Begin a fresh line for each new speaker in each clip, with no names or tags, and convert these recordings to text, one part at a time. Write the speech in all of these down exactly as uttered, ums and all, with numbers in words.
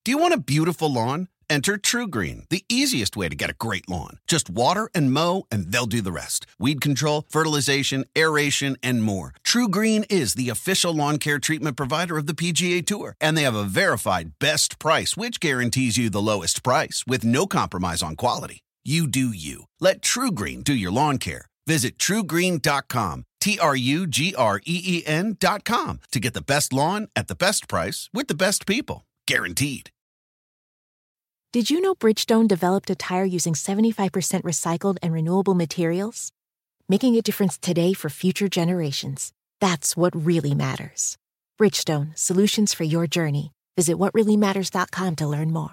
Do you want a beautiful lawn? Enter TruGreen, the easiest way to get a great lawn. Just water and mow, and they'll do the rest. Weed control, fertilization, aeration, and more. TruGreen is the official lawn care treatment provider of the P G A Tour, and they have a verified best price, which guarantees you the lowest price with no compromise on quality. You do you. Let TruGreen do your lawn care. Visit True Green dot com, T R U G R E E N dot com, to get the best lawn at the best price with the best people. Guaranteed.
Did you know Bridgestone developed a tire using seventy-five percent recycled and renewable materials? Making a difference today for future generations. That's what really matters. Bridgestone, solutions for your journey. Visit what really matters dot com to learn more.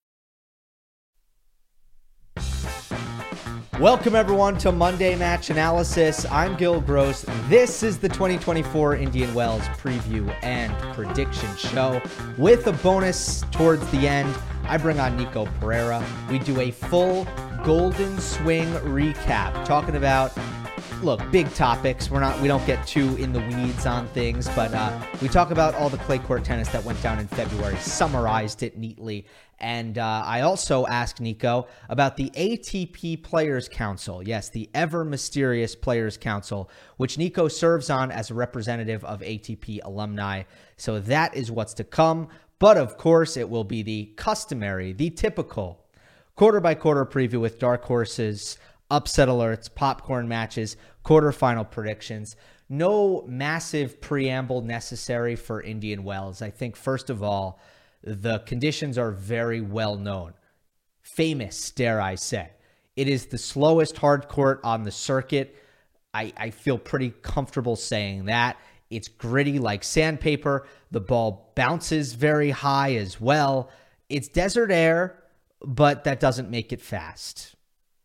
Welcome, everyone, to Monday Match Analysis. I'm Gil Gross. This is the twenty twenty-four Indian Wells preview and prediction show. With a bonus towards the end, I bring on Nico Pereira. We do a full Golden Swing recap, talking about, look, big topics. We're not, we don't get too in the weeds on things, but uh, we talk about all the clay court tennis that went down in February, summarized it neatly. And uh, I also asked Nico about the A T P Players Council. Yes, the ever mysterious Players Council, which Nico serves on as a representative of A T P alumni. So that is what's to come. But of course, it will be the customary, the typical quarter by quarter preview with dark horses, upset alerts, popcorn matches, quarterfinal predictions. No massive preamble necessary for Indian Wells. I think, first of all, the conditions are very well known. Famous, dare I say. It is the slowest hard court on the circuit. I, I feel pretty comfortable saying that. It's gritty like sandpaper. The ball bounces very high as well. It's desert air, but that doesn't make it fast.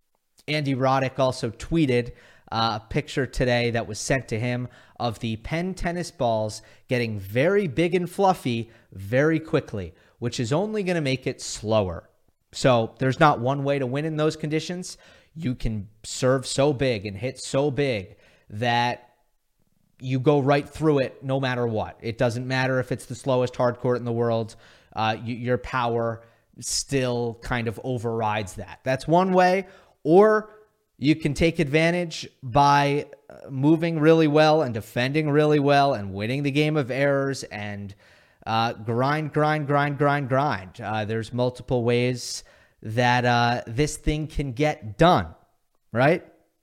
Andy Roddick also tweeted uh, a picture today that was sent to him of the Penn tennis balls getting very big and fluffy very quickly, which is only going to make it slower. So there's not one way to win in those conditions. You can serve so big and hit so big that you go right through it no matter what. It doesn't matter if it's the slowest hard court in the world. Uh, you, your power still kind of overrides that. That's one way. Or you can take advantage by moving really well and defending really well and winning the game of errors and uh, grind, grind, grind, grind, grind. Uh, there's multiple ways that uh, this thing can get done, right?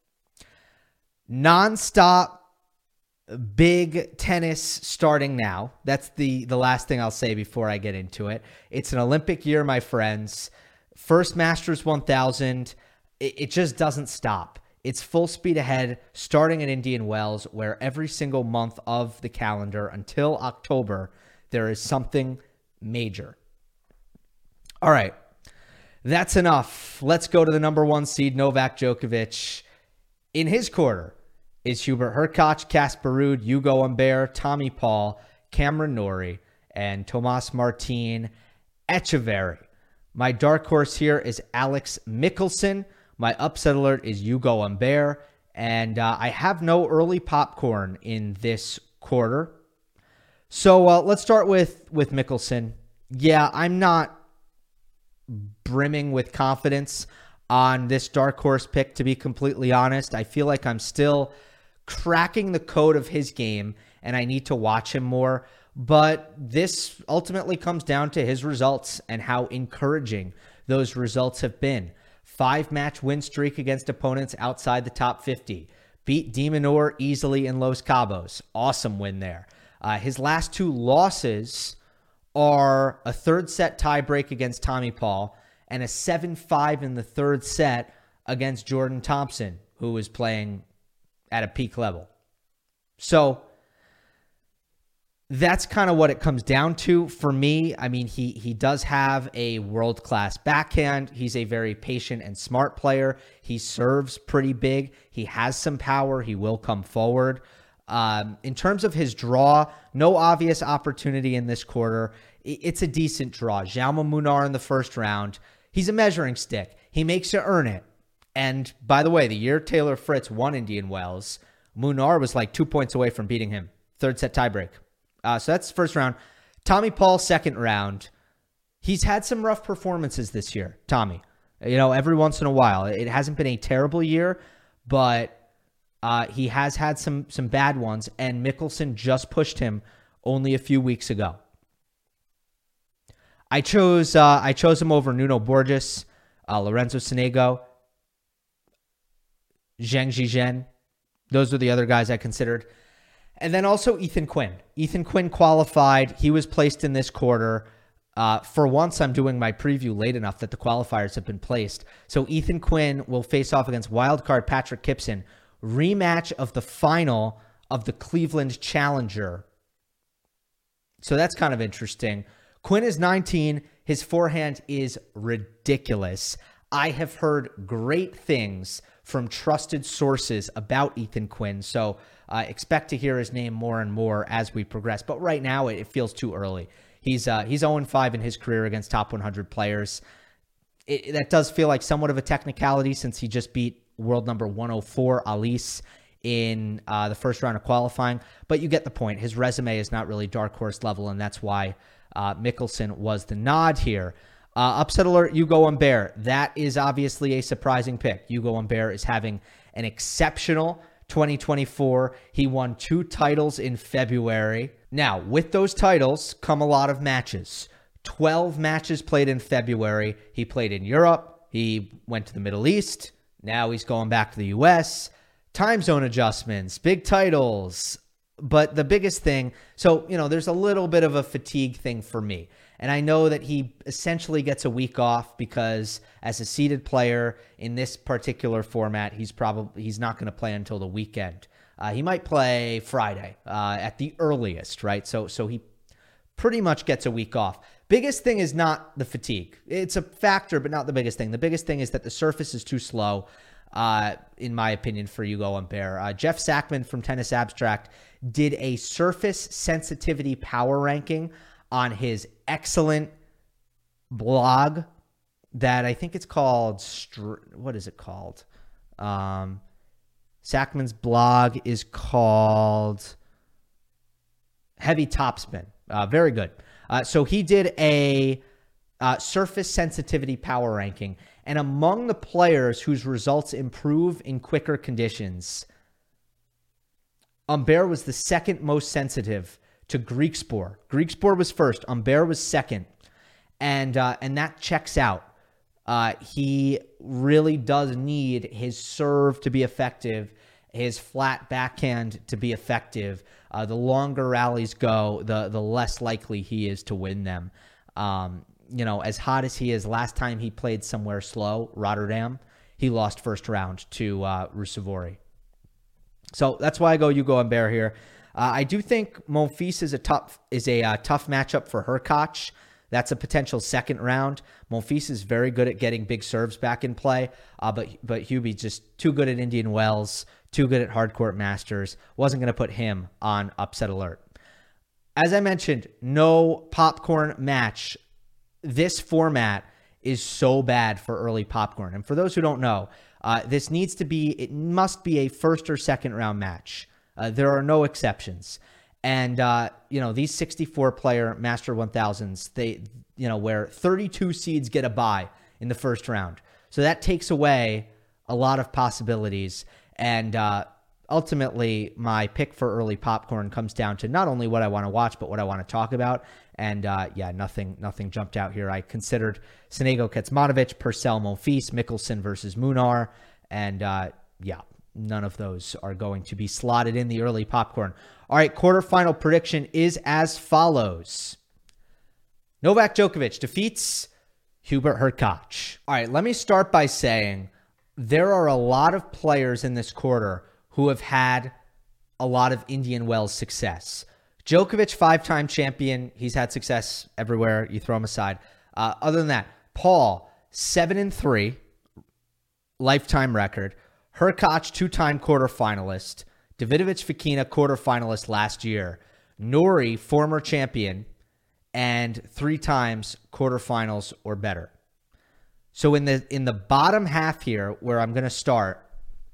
Non-stop big tennis starting now. That's the, the last thing I'll say before I get into it. It's an Olympic year, my friends. First Masters one thousand. It, it just doesn't stop. It's full speed ahead, starting at Indian Wells, where every single month of the calendar until October, there is something major. All right. That's enough. Let's go to the number one seed, Novak Djokovic. In his quarter is Hubert Hurkacz, Casper Ruud, Hugo Humbert, Tommy Paul, Cameron Norrie, and Tomas Martin Etcheverry. My dark horse here is Alex Michelsen. My upset alert is Hugo Humbert. And uh, I have no early popcorn in this quarter. So uh, let's start with, with Michelsen. Yeah, I'm not brimming with confidence on this dark horse pick, to be completely honest. I feel like I'm still cracking the code of his game, and I need to watch him more. But this ultimately comes down to his results and how encouraging those results have been. Five-match win streak against opponents outside the top fifty. Beat de Minaur easily in Los Cabos. Awesome win there. Uh, his last two losses are a third-set tiebreak against Tommy Paul and a seven five in the third set against Jordan Thompson, who was playing at a peak level. So that's kind of what it comes down to for me. I mean, he he does have a world-class backhand. He's a very patient and smart player. He serves pretty big. He has some power. He will come forward. Um, in terms of his draw, no obvious opportunity in this quarter. It's a decent draw. Jaume Munar in the first round. He's a measuring stick. He makes you earn it. And by the way, the year Taylor Fritz won Indian Wells, Munar was like two points away from beating him. Third set tiebreak. Uh, so that's first round. Tommy Paul, second round. he's had some rough performances this year, Tommy. You know, every once in a while. It hasn't been a terrible year, but uh, he has had some some bad ones, and Mickelson just pushed him only a few weeks ago. I chose uh, I chose him over Nuno Borges, uh, Lorenzo Sonego, Zheng Zhizhen. Those are the other guys I considered. And then also Ethan Quinn. Ethan Quinn qualified. He was placed in this quarter. Uh, for once, I'm doing my preview late enough that the qualifiers have been placed. So Ethan Quinn will face off against wildcard Patrick Kipson. Rematch of the final of the Cleveland Challenger. So that's kind of interesting. Quinn is nineteen. His forehand is ridiculous. I have heard great things from trusted sources about Ethan Quinn, so uh, expect to hear his name more and more as we progress. But right now, it, it feels too early. He's uh, he's oh and five in his career against top one hundred players. It, that does feel like somewhat of a technicality since he just beat world number one oh four, Alice, in uh, the first round of qualifying. But you get the point. His resume is not really dark horse level, and that's why uh, Mickelson was the nod here. Uh, upset alert, Hugo Humbert. That is obviously a surprising pick. Hugo Humbert is having an exceptional twenty twenty-four. He won two titles in February. Now, with those titles come a lot of matches. twelve matches played in February. He played in Europe. He went to the Middle East. Now he's going back to the U S. Time zone adjustments, big titles. But the biggest thing, so, you know, there's a little bit of a fatigue thing for me. And I know that he essentially gets a week off because as a seeded player in this particular format, he's probably he's not going to play until the weekend. Uh, he might play Friday uh, at the earliest, right? So so he pretty much gets a week off. Biggest thing is not the fatigue. It's a factor, but not the biggest thing. The biggest thing is that the surface is too slow, uh, in my opinion, for Hugo Humbert. Uh, Jeff Sackman from Tennis Abstract did a surface sensitivity power ranking on his excellent blog that I think it's called, what is it called? Um, Sackman's blog is called Heavy Topspin. Uh, very good. Uh, so he did a uh, surface sensitivity power ranking, and among the players whose results improve in quicker conditions, Humbert was the second most sensitive to Griekspoor. Griekspoor was first. Humbert was second. And uh, and that checks out. Uh, he really does need his serve to be effective, his flat backhand to be effective. Uh, the longer rallies go, the, the less likely he is to win them. Um, you know, as hot as he is, last time he played somewhere slow, Rotterdam, he lost first round to uh, Ruusuvuori. So that's why I go Hugo Humbert here. Uh, I do think Monfils is a tough is a uh, tough matchup for Hurkacz. That's a potential second round. Monfils is very good at getting big serves back in play, uh, but but Hubie's just too good at Indian Wells, too good at hardcourt Masters. Wasn't going to put him on upset alert. As I mentioned, no popcorn match. This format is so bad for early popcorn. And for those who don't know, uh, this needs to be, it must be a first or second round match. Uh, there are no exceptions. And, uh, you know, these sixty-four player Master one thousands, they, you know, where thirty-two seeds get a bye in the first round. So that takes away a lot of possibilities. And uh, ultimately, my pick for early popcorn comes down to not only what I want to watch, but what I want to talk about. And, uh, yeah, nothing nothing jumped out here. I considered Sonego Kecmanovic, Purcell Monfils, Mickelson versus Munar. And, uh, yeah, none of those are going to be slotted in the early popcorn. All right, quarterfinal prediction is as follows. Novak Djokovic defeats Hubert Hurkacz. All right, let me start by saying there are a lot of players in this quarter who have had a lot of Indian Wells success. Djokovic, five-time champion. He's had success everywhere. You throw him aside. Uh, other than that, Paul, seven and three, lifetime record. Hurkacz, two-time quarterfinalist. Davidovich Fokina, quarterfinalist last year. Norrie, former champion, and three times quarterfinals or better. So in the in the bottom half here, where I'm going to start,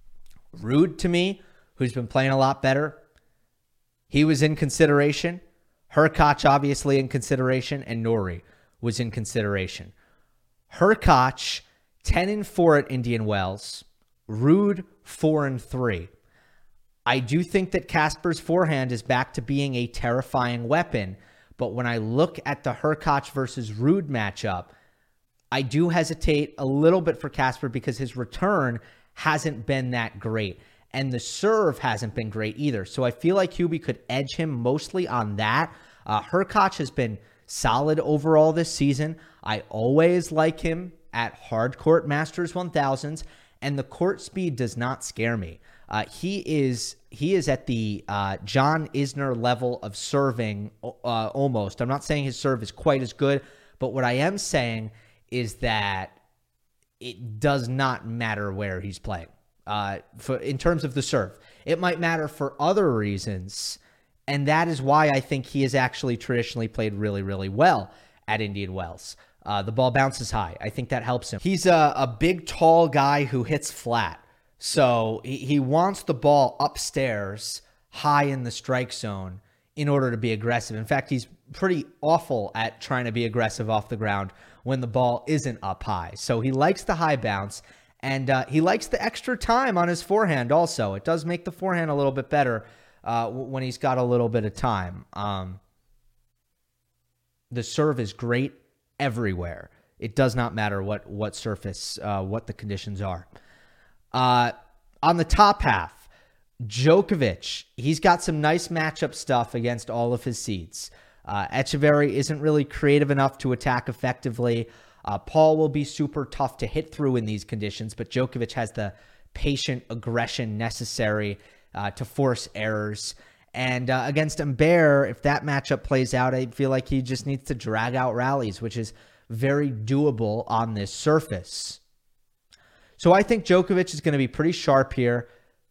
Ruud to me, who's been playing a lot better. He was in consideration. Hurkacz obviously in consideration, and Norrie. was in consideration. Hurkacz, ten and four at Indian Wells. Ruud, four and three. I do think that Casper's forehand is back to being a terrifying weapon, but when I look at the Hurkacz versus Ruud matchup, I do hesitate a little bit for Casper because his return hasn't been that great, and the serve hasn't been great either. So I feel like Hubie could edge him mostly on that. Uh, Hurkacz has been solid overall this season. I always like him at hard court Masters one thousands, and the court speed does not scare me. Uh, he is he is at the uh, John Isner level of serving uh, almost. I'm not saying his serve is quite as good, but what I am saying is that it does not matter where he's playing. Uh, for in terms of the serve, it might matter for other reasons, and that is why I think he has actually traditionally played really, really well at Indian Wells. Uh, the ball bounces high. I think that helps him. He's a, a big, tall guy who hits flat. So he, he wants the ball upstairs, high in the strike zone, in order to be aggressive. In fact, he's pretty awful at trying to be aggressive off the ground when the ball isn't up high. So he likes the high bounce, and uh, he likes the extra time on his forehand also. It does make the forehand a little bit better uh, when he's got a little bit of time. Um, the serve is great everywhere. It does not matter what what surface, uh, what the conditions are. Uh, on the top half, Djokovic, he's got some nice matchup stuff against all of his seeds. Uh, Echeverry isn't really creative enough to attack effectively. Uh, Paul will be super tough to hit through in these conditions, but Djokovic has the patient aggression necessary uh, to force errors. And uh, against Humbert, if that matchup plays out, I feel like he just needs to drag out rallies, which is very doable on this surface. So I think Djokovic is going to be pretty sharp here.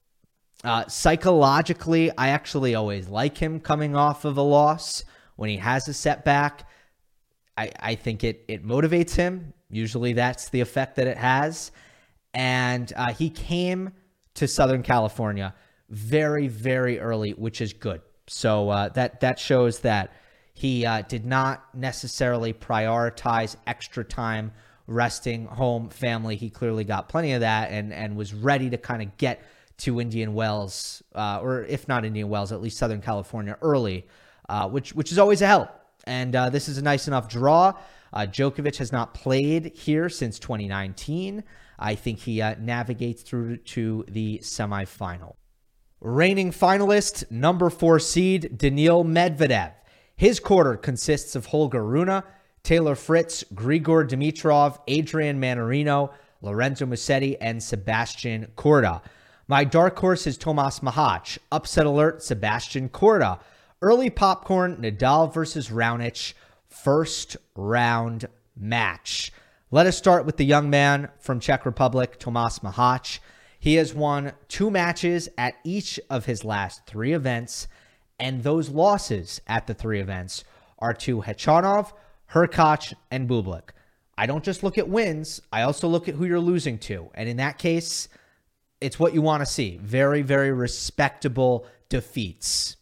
Uh, psychologically, I actually always like him coming off of a loss. When he has a setback, I, I think it it motivates him. Usually that's the effect that it has. And uh, he came to Southern California very, very early, which is good. So uh, that, that shows that he uh, did not necessarily prioritize extra time resting, home, family. He clearly got plenty of that and, and was ready to kind of get to Indian Wells, uh, or if not Indian Wells, at least Southern California early, uh, which which is always a help. And uh, this is a nice enough draw. Uh, Djokovic has not played here since twenty nineteen. I think he uh, navigates through to the semifinal. Reigning finalist, number four seed, Daniil Medvedev. His quarter consists of Holger Rune, Taylor Fritz, Grigor Dimitrov, Adrian Manarino, Lorenzo Musetti, and Sebastian Korda. My dark horse is Tomas Machac. Upset alert, Sebastian Korda. Early popcorn, Nadal versus Raonic. First round match. Let us start with the young man from Czech Republic, Tomas Machac. He has won two matches at each of his last three events, and those losses at the three events are to Khachanov, Hurkacz, and Bublik. I don't just look at wins, I also look at who you're losing to. And in that case, it's what you want to see. Very, very respectable defeats.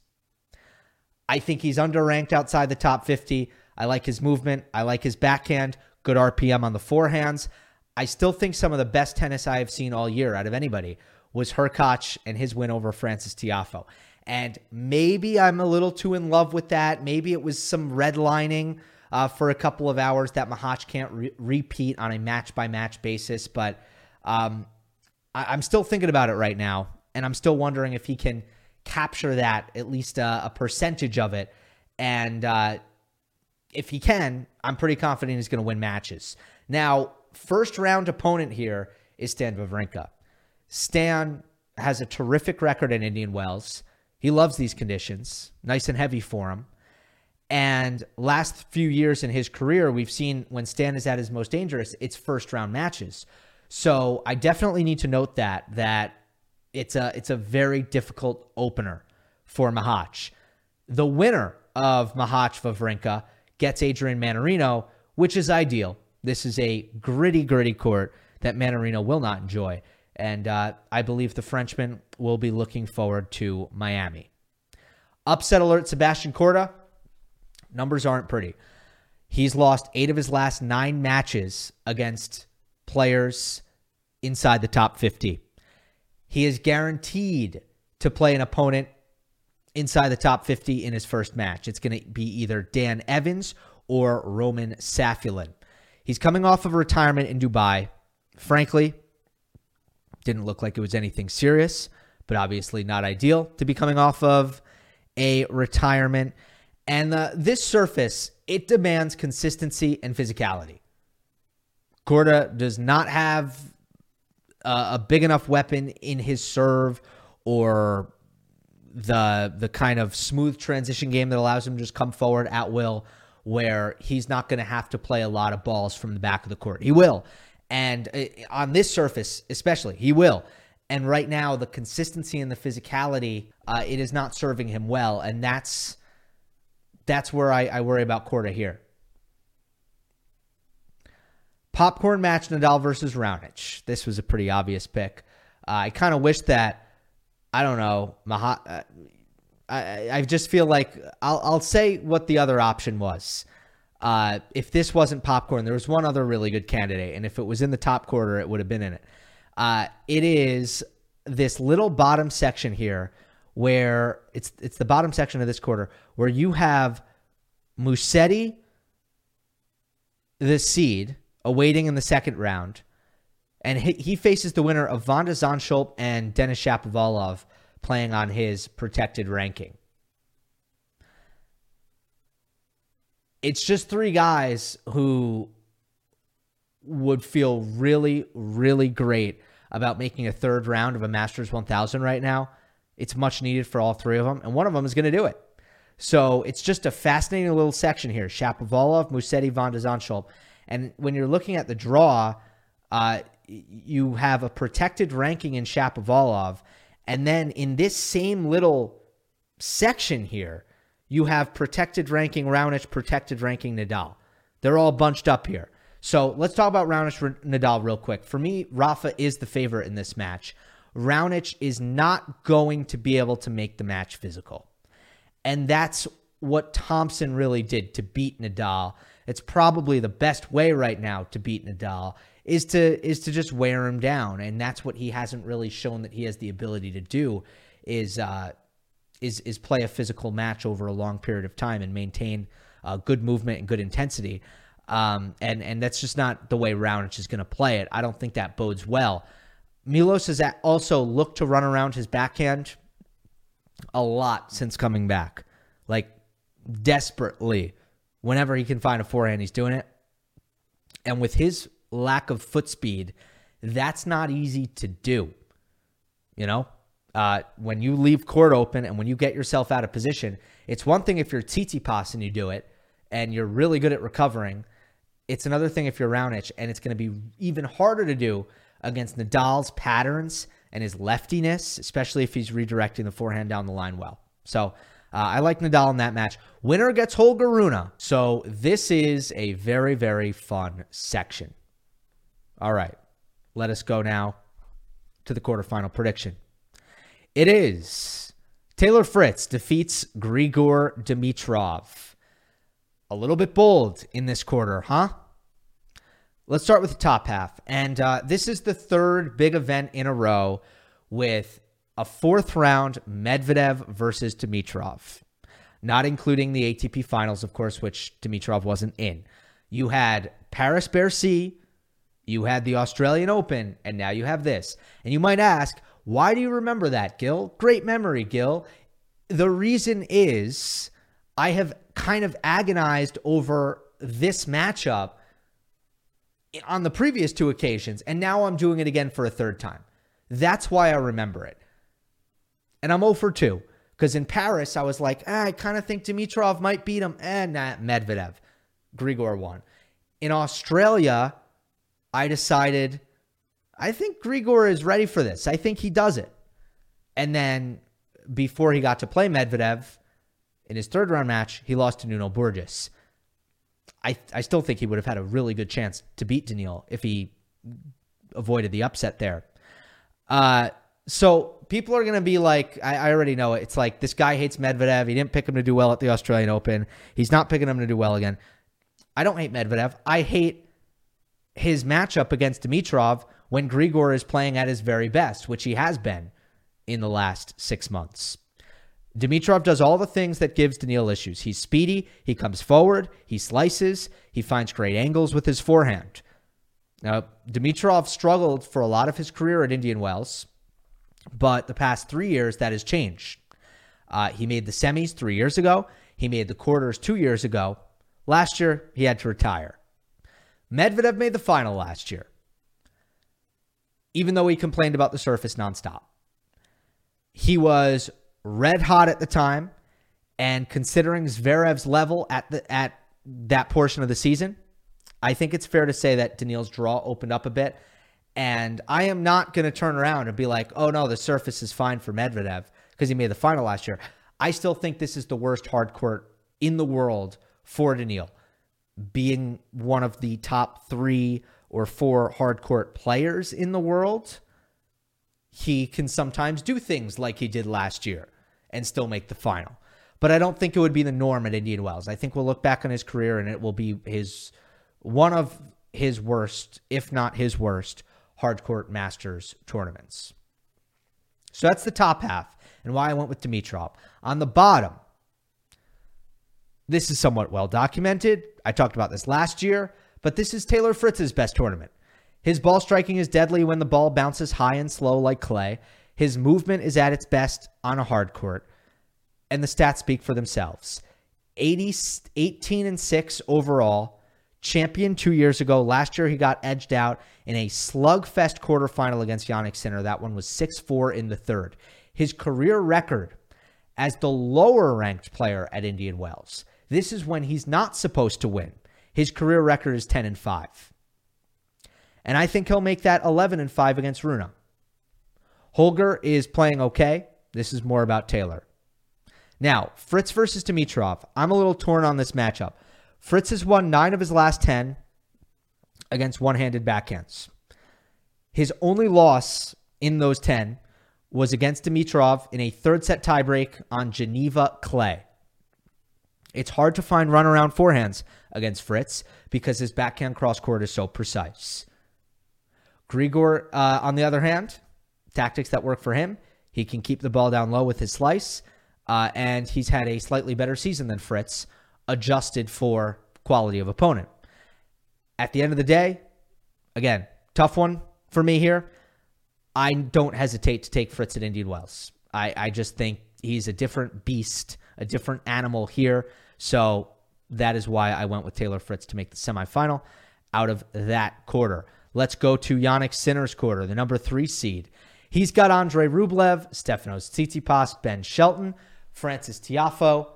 I think he's underranked outside the top fifty. I like his movement. I like his backhand. Good R P M on the forehands. I still think some of the best tennis I have seen all year out of anybody was Hurkacz and his win over Francis Tiafoe. And maybe I'm a little too in love with that. Maybe it was some redlining Uh, for a couple of hours that Machac can't re- repeat on a match-by-match basis. But um, I- I'm still thinking about it right now, and I'm still wondering if he can capture that, at least uh, a percentage of it. And uh, if he can, I'm pretty confident he's going to win matches. Now, first-round opponent here is Stan Wawrinka. Stan has a terrific record in Indian Wells. He loves these conditions. Nice and heavy for him. And last few years in his career, we've seen when Stan is at his most dangerous, it's first round matches. So I definitely need to note that, that it's a, it's a very difficult opener for Machac. The winner of Machac Wawrinka gets Adrian Manarino, which is ideal. This is a gritty, gritty court that Manarino will not enjoy. And uh, I believe the Frenchman will be looking forward to Miami. Upset alert, Sebastian Korda. Numbers aren't pretty. He's lost eight of his last nine matches against players inside the top fifty. He is guaranteed to play an opponent inside the top fifty in his first match. It's going to be either Dan Evans or Roman Safulin. He's coming off of a retirement in Dubai. Frankly, didn't look like it was anything serious, but obviously not ideal to be coming off of a retirement. And uh, this surface, it demands consistency and physicality. Korda does not have uh, a big enough weapon in his serve or the the kind of smooth transition game that allows him to just come forward at will, where he's not going to have to play a lot of balls from the back of the court. He will. And uh, on this surface, especially, he will. And right now, the consistency and the physicality, uh, it is not serving him well. And that's that's where I, I worry about Korda here. Popcorn match, Nadal versus Raonic. This was a pretty obvious pick. Uh, I kind of wish that, I don't know, Maha, uh, I, I just feel like I'll, I'll say what the other option was. Uh, if this wasn't popcorn, there was one other really good candidate, and if it was in the top quarter, it would have been in it. Uh, it is this little bottom section here where it's it's the bottom section of this quarter where you have Musetti, the seed, awaiting in the second round, and he, he faces the winner of Vanda Zandschulp and Denis Shapovalov playing on his protected ranking. It's just three guys who would feel really, really great about making a third round of a Masters one thousand right now. It's much needed for all three of them, and one of them is going to do it. So it's just a fascinating little section here. Shapovalov, Musetti, Vanda Zandschulp. And when you're looking at the draw, uh, you have a protected ranking in Shapovalov, and then in this same little section here, you have protected ranking Raonic, protected ranking Nadal. They're all bunched up here. So let's talk about Raonic Nadal real quick. For me, Rafa is the favorite in this match. Raonic is not going to be able to make the match physical. And that's what Thompson really did to beat Nadal. It's probably the best way right now to beat Nadal is to is to just wear him down. And that's what he hasn't really shown that he has the ability to do is uh, is is play a physical match over a long period of time and maintain uh, good movement and good intensity. Um, and, and that's just not the way Raonic is going to play it. I don't think that bodes well. Milos has also looked to run around his backhand a lot since coming back. Like, desperately. Whenever he can find a forehand, he's doing it. And with his lack of foot speed, that's not easy to do. You know? Uh, when you leave court open and when you get yourself out of position, it's one thing if you're Tsitsipas and you do it, and you're really good at recovering. It's another thing if you're Raonic, and it's going to be even harder to do against Nadal's patterns and his leftiness, especially if he's redirecting the forehand down the line well. So uh, I like Nadal in that match. Winner gets Holger Rune. So this is a very, very fun section. All right, let us go now to the quarterfinal prediction. It is Taylor Fritz defeats Grigor Dimitrov. A little bit bold in this quarter, huh? Let's start with the top half. And uh, this is the third big event in a row with a fourth round Medvedev versus Dimitrov. Not including the A T P finals, of course, which Dimitrov wasn't in. You had Paris-Bercy, you had the Australian Open, and now you have this. And you might ask, why do you remember that, Gil? Great memory, Gil. The reason is I have kind of agonized over this matchup on the previous two occasions, and now I'm doing it again for a third time. That's why I remember it. And I'm oh for two, because in Paris, I was like, ah, I kind of think Dimitrov might beat him. And eh, nah, Medvedev. Grigor won. In Australia, I decided, I think Grigor is ready for this. I think he does it. And then before he got to play Medvedev, in his third round match, he lost to Nuno Burgos. I I still think he would have had a really good chance to beat Daniil if he avoided the upset there. Uh, so people are going to be like, I, I already know it. It's like, this guy hates Medvedev. He didn't pick him to do well at the Australian Open. He's not picking him to do well again. I don't hate Medvedev. I hate his matchup against Dimitrov when Grigor is playing at his very best, which he has been in the last six months. Dimitrov does all the things that gives Daniil issues. He's speedy. He comes forward. He slices. He finds great angles with his forehand. Now, Dimitrov struggled for a lot of his career at Indian Wells, but the past three years, that has changed. Uh, he made the semis three years ago. He made the quarters two years ago. Last year, he had to retire. Medvedev made the final last year, even though he complained about the surface nonstop. He was red hot at the time, and considering Zverev's level at the at that portion of the season, I think it's fair to say that Daniil's draw opened up a bit. And I am not going to turn around and be like, oh no, the surface is fine for Medvedev because he made the final last year. I still think this is the worst hard court in the world for Daniil, being one of the top three or four hard court players in the world. He can sometimes do things like he did last year and still make the final. But I don't think it would be the norm at Indian Wells. I think we'll look back on his career and it will be his one of his worst, if not his worst, hard court Masters tournaments. So that's the top half and why I went with Dimitrov. On the bottom, this is somewhat well documented. I talked about this last year, but this is Taylor Fritz's best tournament. His ball striking is deadly when the ball bounces high and slow like clay. His movement is at its best on a hard court, and the stats speak for themselves. eighty, eighteen and six overall, champion two years ago. Last year, he got edged out in a slugfest quarterfinal against Jannik Sinner. That one was six four in the third. His career record as the lower-ranked player at Indian Wells, this is when he's not supposed to win. His career record is ten and five. And I think he'll make that eleven and five against Rune. Holger is playing okay. This is more about Taylor. Now, Fritz versus Dimitrov. I'm a little torn on this matchup. Fritz has won nine of his last ten against one-handed backhands. His only loss in those ten was against Dimitrov in a third-set tiebreak on Geneva clay. It's hard to find runaround forehands against Fritz because his backhand cross-court is so precise. Grigor, uh, on the other hand, tactics that work for him. He can keep the ball down low with his slice, uh, and he's had a slightly better season than Fritz, adjusted for quality of opponent. At the end of the day, again, tough one for me here. I don't hesitate to take Fritz at Indian Wells. I, I just think he's a different beast, a different animal here. So that is why I went with Taylor Fritz to make the semifinal out of that quarter. Let's go to Jannik Sinner's quarter, the number three seed. He's got Andre Rublev, Stefanos Tsitsipas, Ben Shelton, Francis Tiafoe,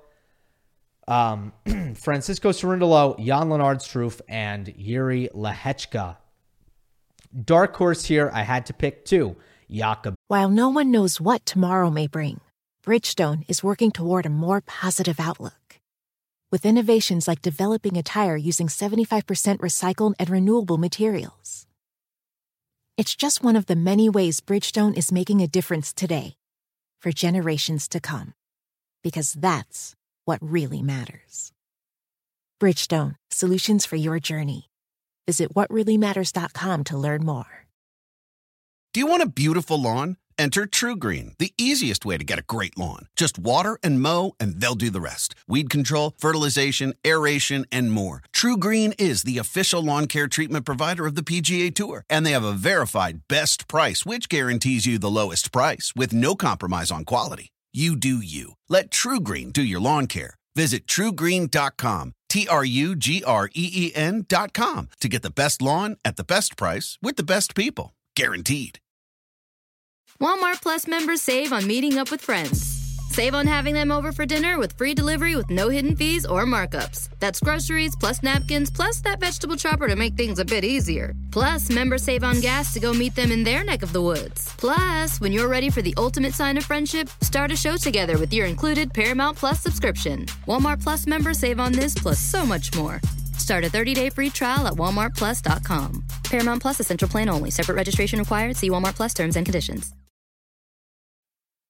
um, Francisco Cerundolo, Jan-Lennard Struff, and Yuri Lehechka. Dark horse here, I had to pick two. Jakob.
While no one knows what tomorrow may bring, Bridgestone is working toward a more positive outlook. With innovations like developing a tire using seventy-five percent recycled and renewable materials. It's just one of the many ways Bridgestone is making a difference today, for generations to come. Because that's what really matters. Bridgestone, solutions for your journey. Visit what really matters dot com to learn more.
Do you want a beautiful lawn? Enter TruGreen, the easiest way to get a great lawn. Just water and mow, and they'll do the rest. Weed control, fertilization, aeration, and more. TruGreen is the official lawn care treatment provider of the P G A Tour, and they have a verified best price, which guarantees you the lowest price with no compromise on quality. You do you. Let TruGreen do your lawn care. Visit True Green dot com, T R U G R E E N dot com, to get the best lawn at the best price with the best people. Guaranteed.
Walmart Plus members save on meeting up with friends. Save on having them over for dinner with free delivery with no hidden fees or markups. That's groceries plus napkins plus that vegetable chopper to make things a bit easier. Plus, members save on gas to go meet them in their neck of the woods. Plus, when you're ready for the ultimate sign of friendship, start a show together with your included Paramount Plus subscription. Walmart Plus members save on this plus so much more. Start a thirty-day free trial at walmart plus dot com. Paramount Plus Essential Plan only. Separate registration required. See Walmart Plus terms and conditions.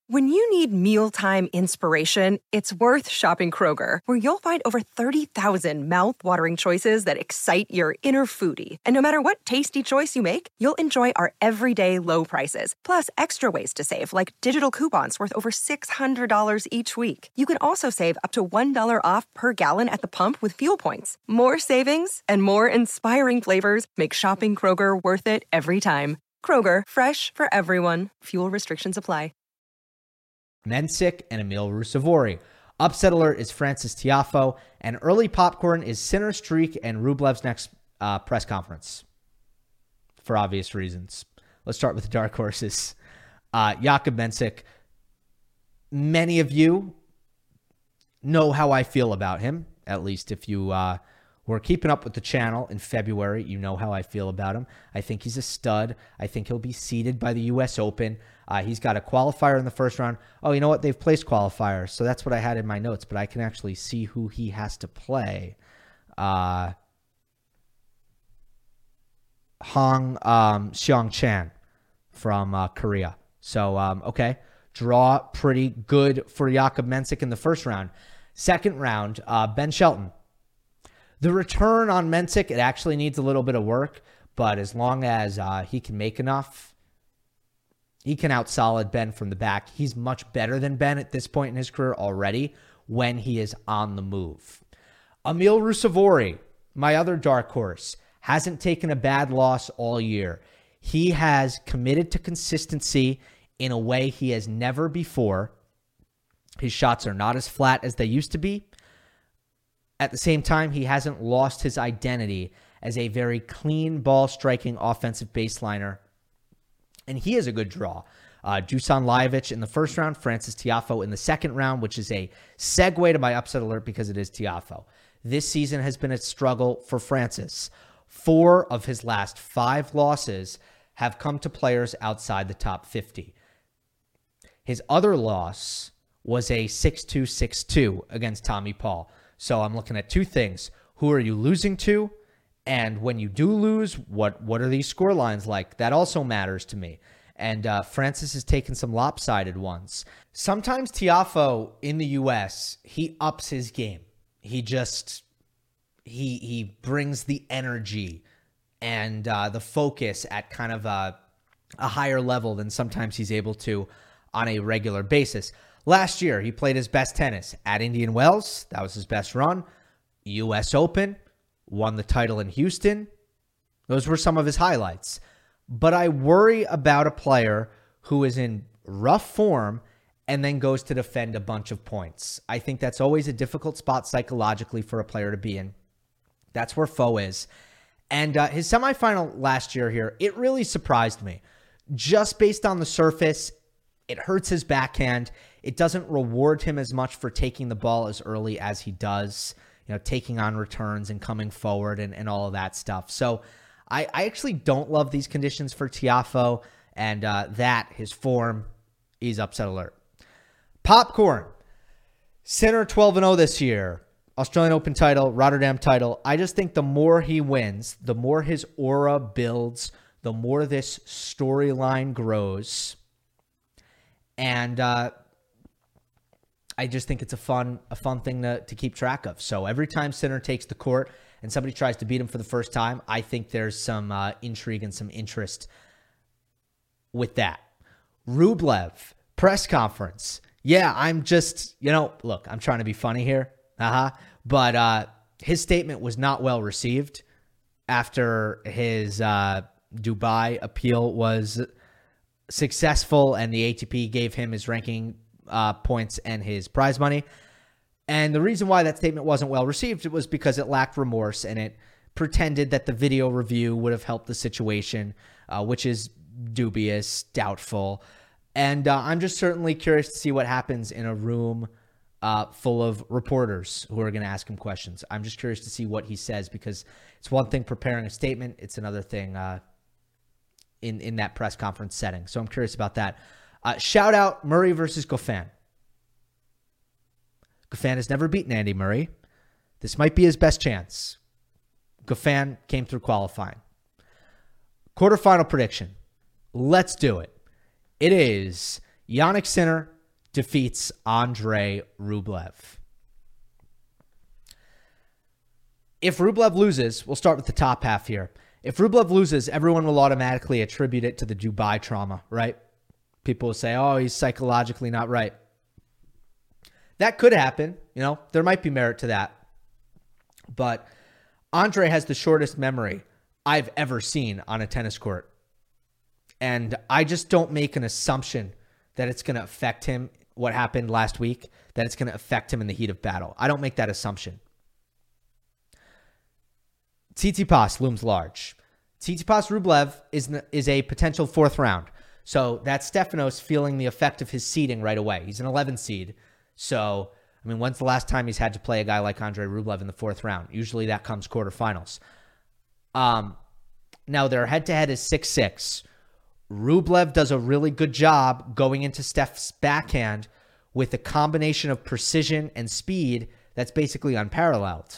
When you need mealtime inspiration, it's worth shopping Kroger, where you'll find over thirty thousand mouth-watering choices that excite your inner foodie. And no matter what tasty choice you make, you'll enjoy our everyday low prices, plus extra ways to save, like digital coupons worth over six hundred dollars each week. You can also save up to one dollar off per gallon at the pump with fuel points. More savings and more inspiring flavors make shopping Kroger worth it every time. Kroger, fresh for everyone. Fuel restrictions apply.
Mensik and Emil Ruusuvuori. Upset alert is Frances Tiafoe, and early popcorn is Sinner streak and Rublev's next uh, press conference, for obvious reasons. Let's start with the dark horses. Uh, Jakub Mensik. Many of you know how I feel about him, at least if you uh, were keeping up with the channel in February, you know how I feel about him. I think he's a stud. I think he'll be seeded by the U S Open. Uh, he's got a qualifier in the first round. Oh, you know what? They've placed qualifiers, so that's what I had in my notes, but I can actually see who he has to play. Uh, Hong um, Seong-chan from uh, Korea. So, um, okay. Draw pretty good for Jakub Mensik in the first round. Second round, uh, Ben Shelton. The return on Mensik, it actually needs a little bit of work, but as long as uh, he can make enough, he can out-solid Ben from the back. He's much better than Ben at this point in his career already when he is on the move. Emil Ruusuvuori, my other dark horse, hasn't taken a bad loss all year. He has committed to consistency in a way he has never before. His shots are not as flat as they used to be. At the same time, he hasn't lost his identity as a very clean ball-striking offensive baseliner. And he is a good draw. Uh, Dusan Lajovic in the first round, Frances Tiafoe in the second round, which is a segue to my upset alert because it is Tiafoe. This season has been a struggle for Frances. Four of his last five losses have come to players outside the top fifty. His other loss was a six two, six two against Tommy Paul. So I'm looking at two things. Who are you losing to? And when you do lose, what what are these score lines like? That also matters to me. And uh, Frances has taken some lopsided ones. Sometimes Tiafoe in the U S, he ups his game. He just, he he brings the energy and uh, the focus at kind of a, a higher level than sometimes he's able to on a regular basis. Last year, he played his best tennis at Indian Wells. That was his best run. U S Open. Won the title in Houston. Those were some of his highlights. But I worry about a player who is in rough form and then goes to defend a bunch of points. I think that's always a difficult spot psychologically for a player to be in. That's where Foe is. And uh, his semifinal last year here, it really surprised me. Just based on the surface, it hurts his backhand. It doesn't reward him as much for taking the ball as early as he does. You know, taking on returns and coming forward and, and all of that stuff. So I, I actually don't love these conditions for Tiafoe, and uh, that, his form, is upset alert. Popcorn. Sinner twelve and oh this year. Australian Open title, Rotterdam title. I just think the more he wins, the more his aura builds, the more this storyline grows. And uh I just think it's a fun a fun thing to, to keep track of. So every time Sinner takes the court and somebody tries to beat him for the first time, I think there's some uh, intrigue and some interest with that. Rublev, press conference. Yeah, I'm just, you know, look, I'm trying to be funny here. Uh-huh. But uh, his statement was not well received after his uh, Dubai appeal was successful and the A T P gave him his ranking Uh, points and his prize money. And the reason why that statement wasn't well received was because it lacked remorse and it pretended that the video review would have helped the situation, uh, which is dubious, doubtful. And uh, I'm just certainly curious to see what happens in a room uh, full of reporters who are going to ask him questions. I'm just curious to see what he says, because it's one thing preparing a statement. It's another thing uh, in, in that press conference setting. So I'm curious about that. Uh, shout out Murray versus Goffin. Goffin has never beaten Andy Murray. This might be his best chance. Goffin came through qualifying. Quarterfinal prediction. Let's do it. It is Jannik Sinner defeats Andrei Rublev. If Rublev loses, we'll start with the top half here. If Rublev loses, everyone will automatically attribute it to the Dubai trauma, right? People will say, oh, he's psychologically not right. That could happen. You know, there might be merit to that. But Andre has the shortest memory I've ever seen on a tennis court. And I just don't make an assumption that it's going to affect him, what happened last week, that it's going to affect him in the heat of battle. I don't make that assumption. Tsitsipas looms large. Tsitsipas Rublev is, is a potential fourth round. So that's Stefanos feeling the effect of his seeding right away. He's an eleven seed. So, I mean, when's the last time he's had to play a guy like Andrei Rublev in the fourth round? Usually that comes quarterfinals. Um, now, their head-to-head is six six. Rublev does a really good job going into Steph's backhand with a combination of precision and speed that's basically unparalleled.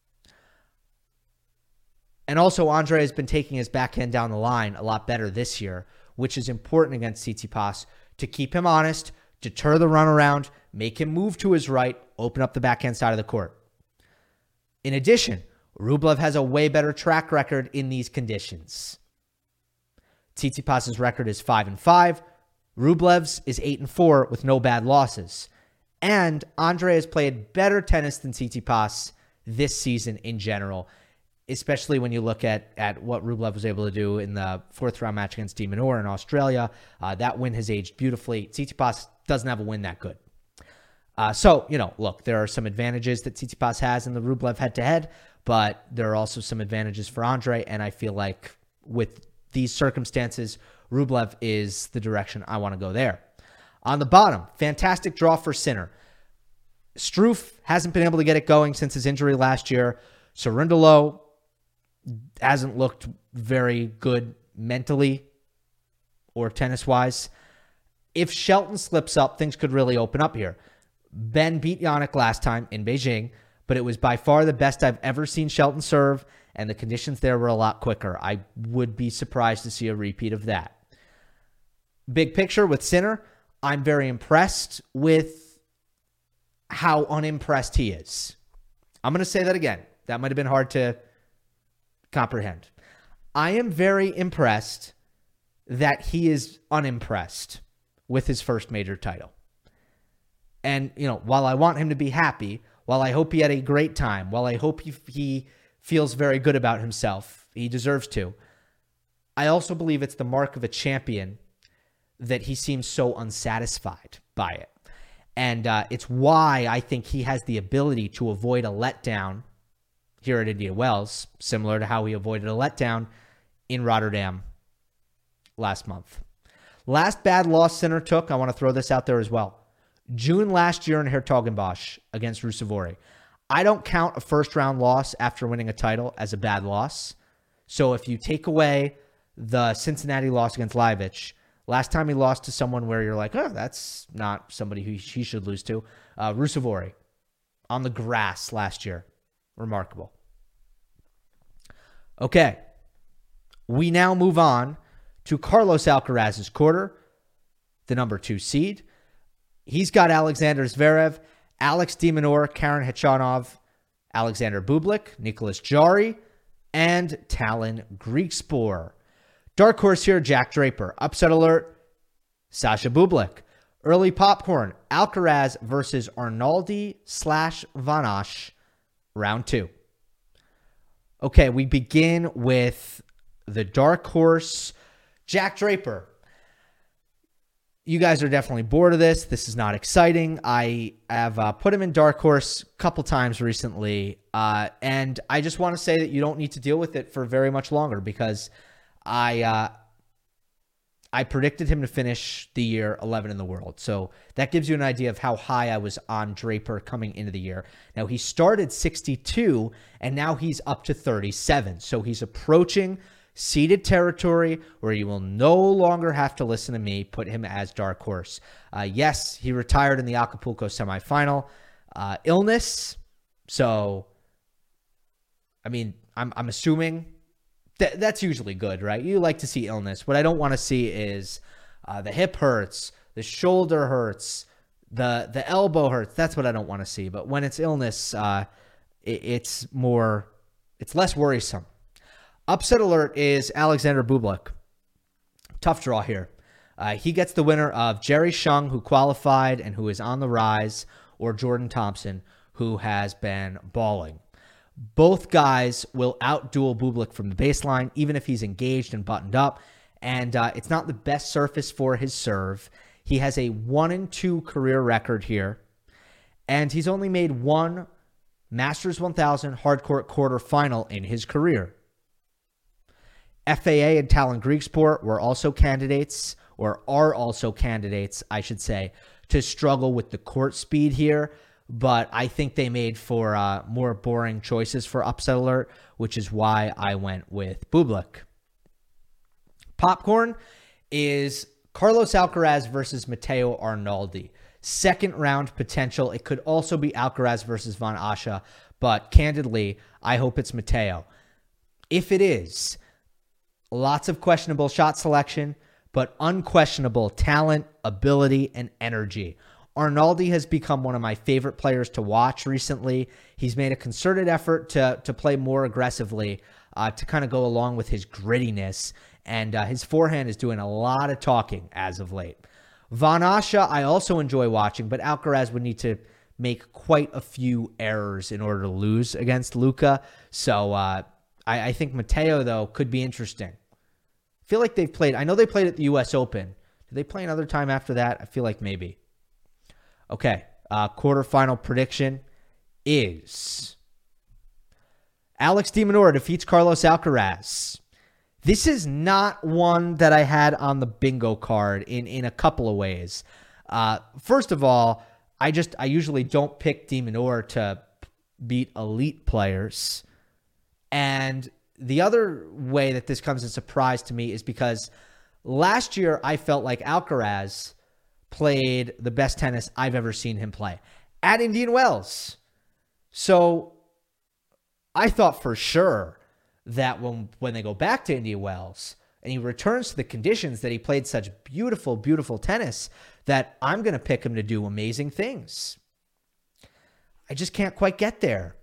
And also, Andre has been taking his backhand down the line a lot better this year, which is important against Tsitsipas to keep him honest, deter the runaround, make him move to his right, open up the backhand side of the court. In addition, Rublev has a way better track record in these conditions. Tsitsipas's record is five and five. Rublev's is eight and four with no bad losses. And Andre has played better tennis than Tsitsipas this season in general, especially when you look at, at what Rublev was able to do in the fourth round match against De Minaur in Australia. Uh, that win has aged beautifully. Tsitsipas doesn't have a win that good. Uh, so, you know, look, there are some advantages that Tsitsipas has in the Rublev head-to-head, but there are also some advantages for Andre, and I feel like with these circumstances, Rublev is the direction I want to go there. On the bottom, fantastic draw for Sinner. Struff hasn't been able to get it going since his injury last year. Cerundolo hasn't looked very good mentally or tennis-wise. If Shelton slips up, things could really open up here. Ben beat Jannik last time in Beijing, but it was by far the best I've ever seen Shelton serve, and the conditions there were a lot quicker. I would be surprised to see a repeat of that. Big picture with Sinner, I'm very impressed with how unimpressed he is. I'm going to say that again. That might have been hard to comprehend. I am very impressed that he is unimpressed with his first major title. And, you know, while I want him to be happy, while I hope he had a great time, while I hope he, he feels very good about himself, he deserves to, I also believe it's the mark of a champion that he seems so unsatisfied by it. And uh, it's why I think he has the ability to avoid a letdown here at Indian Wells, similar to how he avoided a letdown in Rotterdam last month. Last bad loss Sinner took, I want to throw this out there as well. June last year in Hertogenbosch against Ruusuvuori. I don't count a first-round loss after winning a title as a bad loss. So if you take away the Cincinnati loss against Lajovic, last time he lost to someone where you're like, oh, that's not somebody who he should lose to, uh, Ruusuvuori on the grass last year. Remarkable. Okay. We now move on to Carlos Alcaraz's quarter, the number two seed. He's got Alexander Zverev, Alex de Minaur, Karen Khachanov, Alexander Bublik, Nicholas Jarry, and Talon Griekspoor. Dark horse here, Jack Draper. Upset alert, Sasha Bublik. Early popcorn, Alcaraz versus Arnaldi slash Van Asch, round two. Okay, we begin with the dark horse, Jack Draper. You guys are definitely bored of this. This is not exciting. I have uh, put him in dark horse a couple times recently, uh, and I just want to say that you don't need to deal with it for very much longer because I uh, I predicted him to finish the year eleven in the world. So that gives you an idea of how high I was on Draper coming into the year. Now, he started sixty-two, and now he's up to thirty-seven. So he's approaching seeded territory where you will no longer have to listen to me put him as dark horse. Uh, yes, he retired in the Acapulco semifinal. Uh, illness. So, I mean, I'm, I'm assuming that that's usually good, right? You like to see illness. What I don't want to see is uh, the hip hurts, the shoulder hurts, the the elbow hurts. That's what I don't want to see. But when it's illness, uh, it, it's more, it's less worrisome. Upset alert is Alexander Bublik. Tough draw here. Uh, he gets the winner of Jerry Shung, who qualified and who is on the rise, or Jordan Thompson, who has been balling. Both guys will outduel Bublik from the baseline, even if he's engaged and buttoned up. And uh, it's not the best surface for his serve. He has a one and two career record here. And he's only made one Masters one thousand hardcourt quarterfinal in his career. F A A and Talon Grigsport were also candidates, or are also candidates, I should say, to struggle with the court speed here. But I think they made for uh, more boring choices for upset alert, which is why I went with Bublik. Popcorn is Carlos Alcaraz versus Matteo Arnaldi. Second round potential. It could also be Alcaraz versus Van Asche, but candidly, I hope it's Matteo. If it is, lots of questionable shot selection, but unquestionable talent, ability, and energy. Arnaldi has become one of my favorite players to watch recently. He's made a concerted effort to, to play more aggressively, uh, to kind of go along with his grittiness, and uh, his forehand is doing a lot of talking as of late. Van Asche, I also enjoy watching, but Alcaraz would need to make quite a few errors in order to lose against Luka. So uh, I, I think Matteo, though, could be interesting. I feel like they've played, I know they played at the U S Open. Did they play another time after that? I feel like maybe. Okay, uh, quarterfinal prediction is Alex de Minaur defeats Carlos Alcaraz. This is not one that I had on the bingo card in, in a couple of ways. Uh, first of all, I just I usually don't pick de Minaur to beat elite players. And the other way that this comes as a surprise to me is because last year I felt like Alcaraz played the best tennis I've ever seen him play at Indian Wells. So I thought for sure that when, when they go back to Indian Wells and he returns to the conditions that he played such beautiful, beautiful tennis, that I'm going to pick him to do amazing things. I just can't quite get there.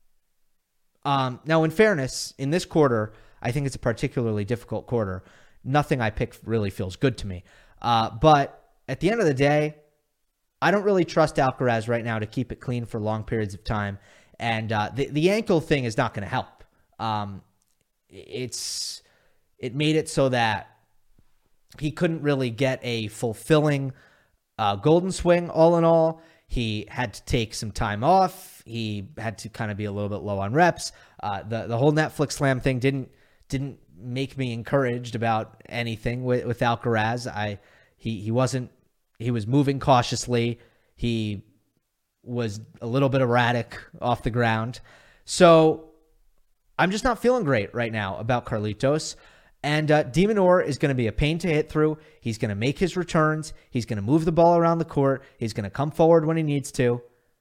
Um, now, in fairness, in this quarter, I think it's a particularly difficult quarter. Nothing I pick really feels good to me. Uh, but at the end of the day, I don't really trust Alcaraz right now to keep it clean for long periods of time. And uh, the, the ankle thing is not going to help. Um, it's It made it so that he couldn't really get a fulfilling uh, golden swing all in all. He had to take some time off. He had to kind of be a little bit low on reps. Uh, the, the whole Netflix slam thing didn't didn't make me encouraged about anything with, with Alcaraz. I he he wasn't he was moving cautiously. He was a little bit erratic off the ground. So I'm just not feeling great right now about Carlitos. And uh, de Minaur is going to be a pain to hit through. He's going to make his returns. He's going to move the ball around the court. He's going to come forward when he needs to.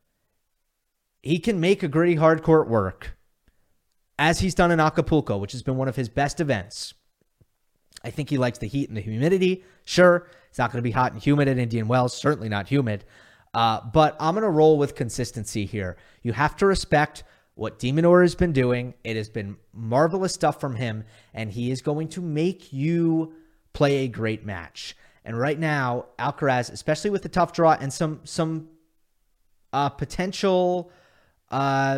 He can make a gritty hard court work, as he's done in Acapulco, which has been one of his best events. I think he likes the heat and the humidity. Sure, it's not going to be hot and humid at Indian Wells. Certainly not humid. Uh, but I'm going to roll with consistency here. You have to respect what de Minaur has been doing. It has been marvelous stuff from him, and he is going to make you play a great match. And right now, Alcaraz, especially with the tough draw and some some uh, potential uh,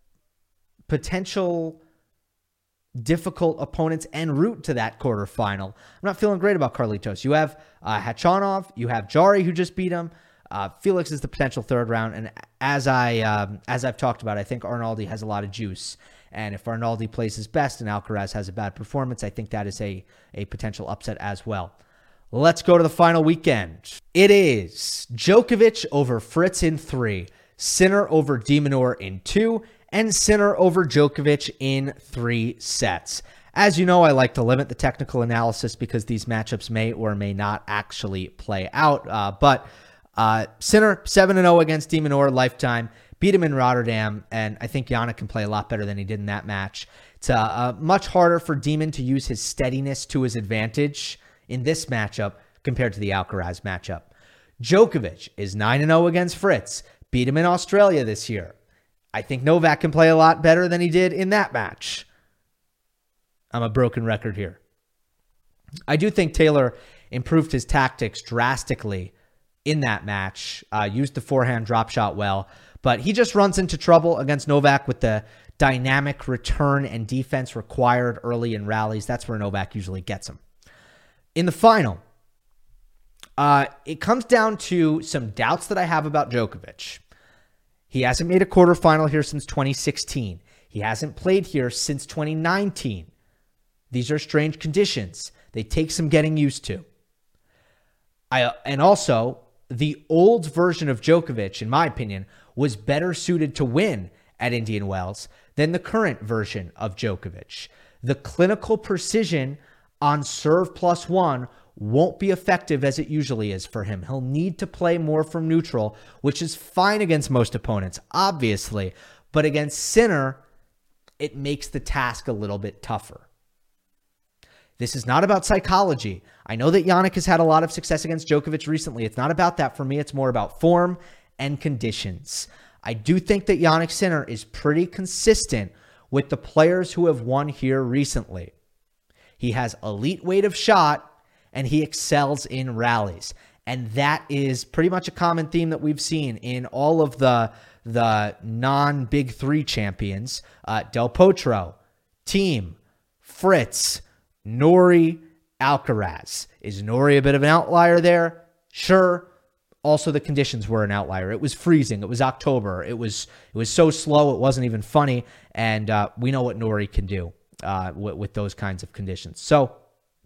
potential difficult opponents en route to that quarterfinal, I'm not feeling great about Carlitos. You have uh, Khachanov, you have Jari, who just beat him. Uh, Felix is the potential third round, and as I um, as I've talked about, I think Arnaldi has a lot of juice. And if Arnaldi plays his best and Alcaraz has a bad performance, I think that is a a potential upset as well. Let's go to the final weekend. It is Djokovic over Fritz in three, Sinner over de Minaur in two, and Sinner over Djokovic in three sets. As you know, I like to limit the technical analysis because these matchups may or may not actually play out, uh, but. Uh, Sinner, seven and oh against de Minaur, lifetime. Beat him in Rotterdam, and I think Jannik can play a lot better than he did in that match. It's uh, uh, much harder for Demon to use his steadiness to his advantage in this matchup compared to the Alcaraz matchup. Djokovic is nine and oh against Fritz. Beat him in Australia this year. I think Novak can play a lot better than he did in that match. I'm a broken record here. I do think Taylor improved his tactics drastically in that match, uh, used the forehand drop shot well, but he just runs into trouble against Novak with the dynamic return and defense required early in rallies. That's where Novak usually gets him. In the final, uh, it comes down to some doubts that I have about Djokovic. He hasn't made a quarterfinal here since twenty sixteen. He hasn't played here since twenty nineteen. These are strange conditions. They take some getting used to. I and also, the old version of Djokovic, in my opinion, was better suited to win at Indian Wells than the current version of Djokovic. The clinical precision on serve plus one won't be effective as it usually is for him. He'll need to play more from neutral, which is fine against most opponents, obviously. But against Sinner, it makes the task a little bit tougher. This is not about psychology. I know that Jannik has had a lot of success against Djokovic recently. It's not about that for me. It's more about form and conditions. I do think that Jannik Sinner is pretty consistent with the players who have won here recently. He has elite weight of shot, and he excels in rallies. And that is pretty much a common theme that we've seen in all of the, the non-Big Three champions. Uh, Del Potro, Thiem, Fritz, Norrie, Alcaraz. Is Norrie a bit of an outlier there? Sure. Also, the conditions were an outlier. It was freezing. It was October. It was it was so slow, it wasn't even funny. And uh, we know what Norrie can do uh, with, with those kinds of conditions. So,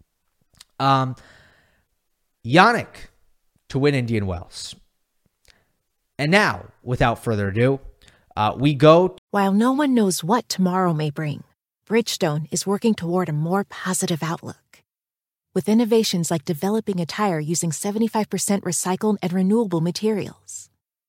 um, Jannik to win Indian Wells. And now, without further ado, uh, we go.
While no one knows what tomorrow may bring, Bridgestone is working toward a more positive outlook. With innovations like developing a tire using seventy-five percent recycled and renewable materials.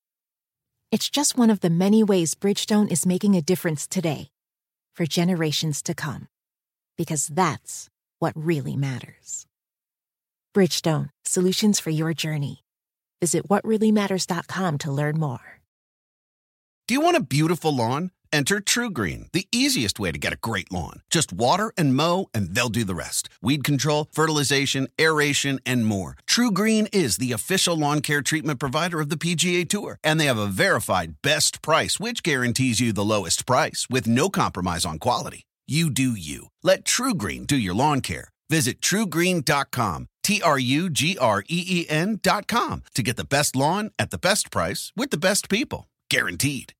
It's just one of the many ways Bridgestone is making a difference today, for generations to come. Because that's what really matters. Bridgestone, solutions for your journey. Visit what really matters dot com to learn more.
Do you want a beautiful lawn? Enter TruGreen, the easiest way to get a great lawn. Just water and mow, and they'll do the rest. Weed control, fertilization, aeration, and more. TruGreen is the official lawn care treatment provider of the P G A Tour, and they have a verified best price, which guarantees you the lowest price with no compromise on quality. You do you. Let TruGreen do your lawn care. Visit True Green dot com, T R U G R E E N dot com, to get the best lawn at the best price with the best people. Guaranteed.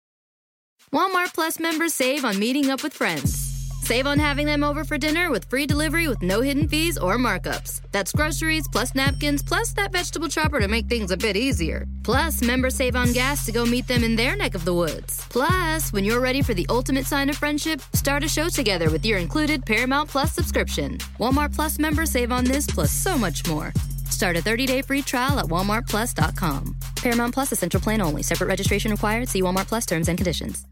Walmart Plus members save on meeting up with friends. Save on having them over for dinner with free delivery with no hidden fees or markups. That's groceries plus napkins plus that vegetable chopper to make things a bit easier. Plus, members save on gas to go meet them in their neck of the woods. Plus, when you're ready for the ultimate sign of friendship, start a show together with your included Paramount Plus subscription. Walmart Plus members save on this plus so much more. Start a thirty-day free trial at walmart plus dot com. Paramount Plus Essential Plan only. Separate registration required. See Walmart Plus terms and conditions.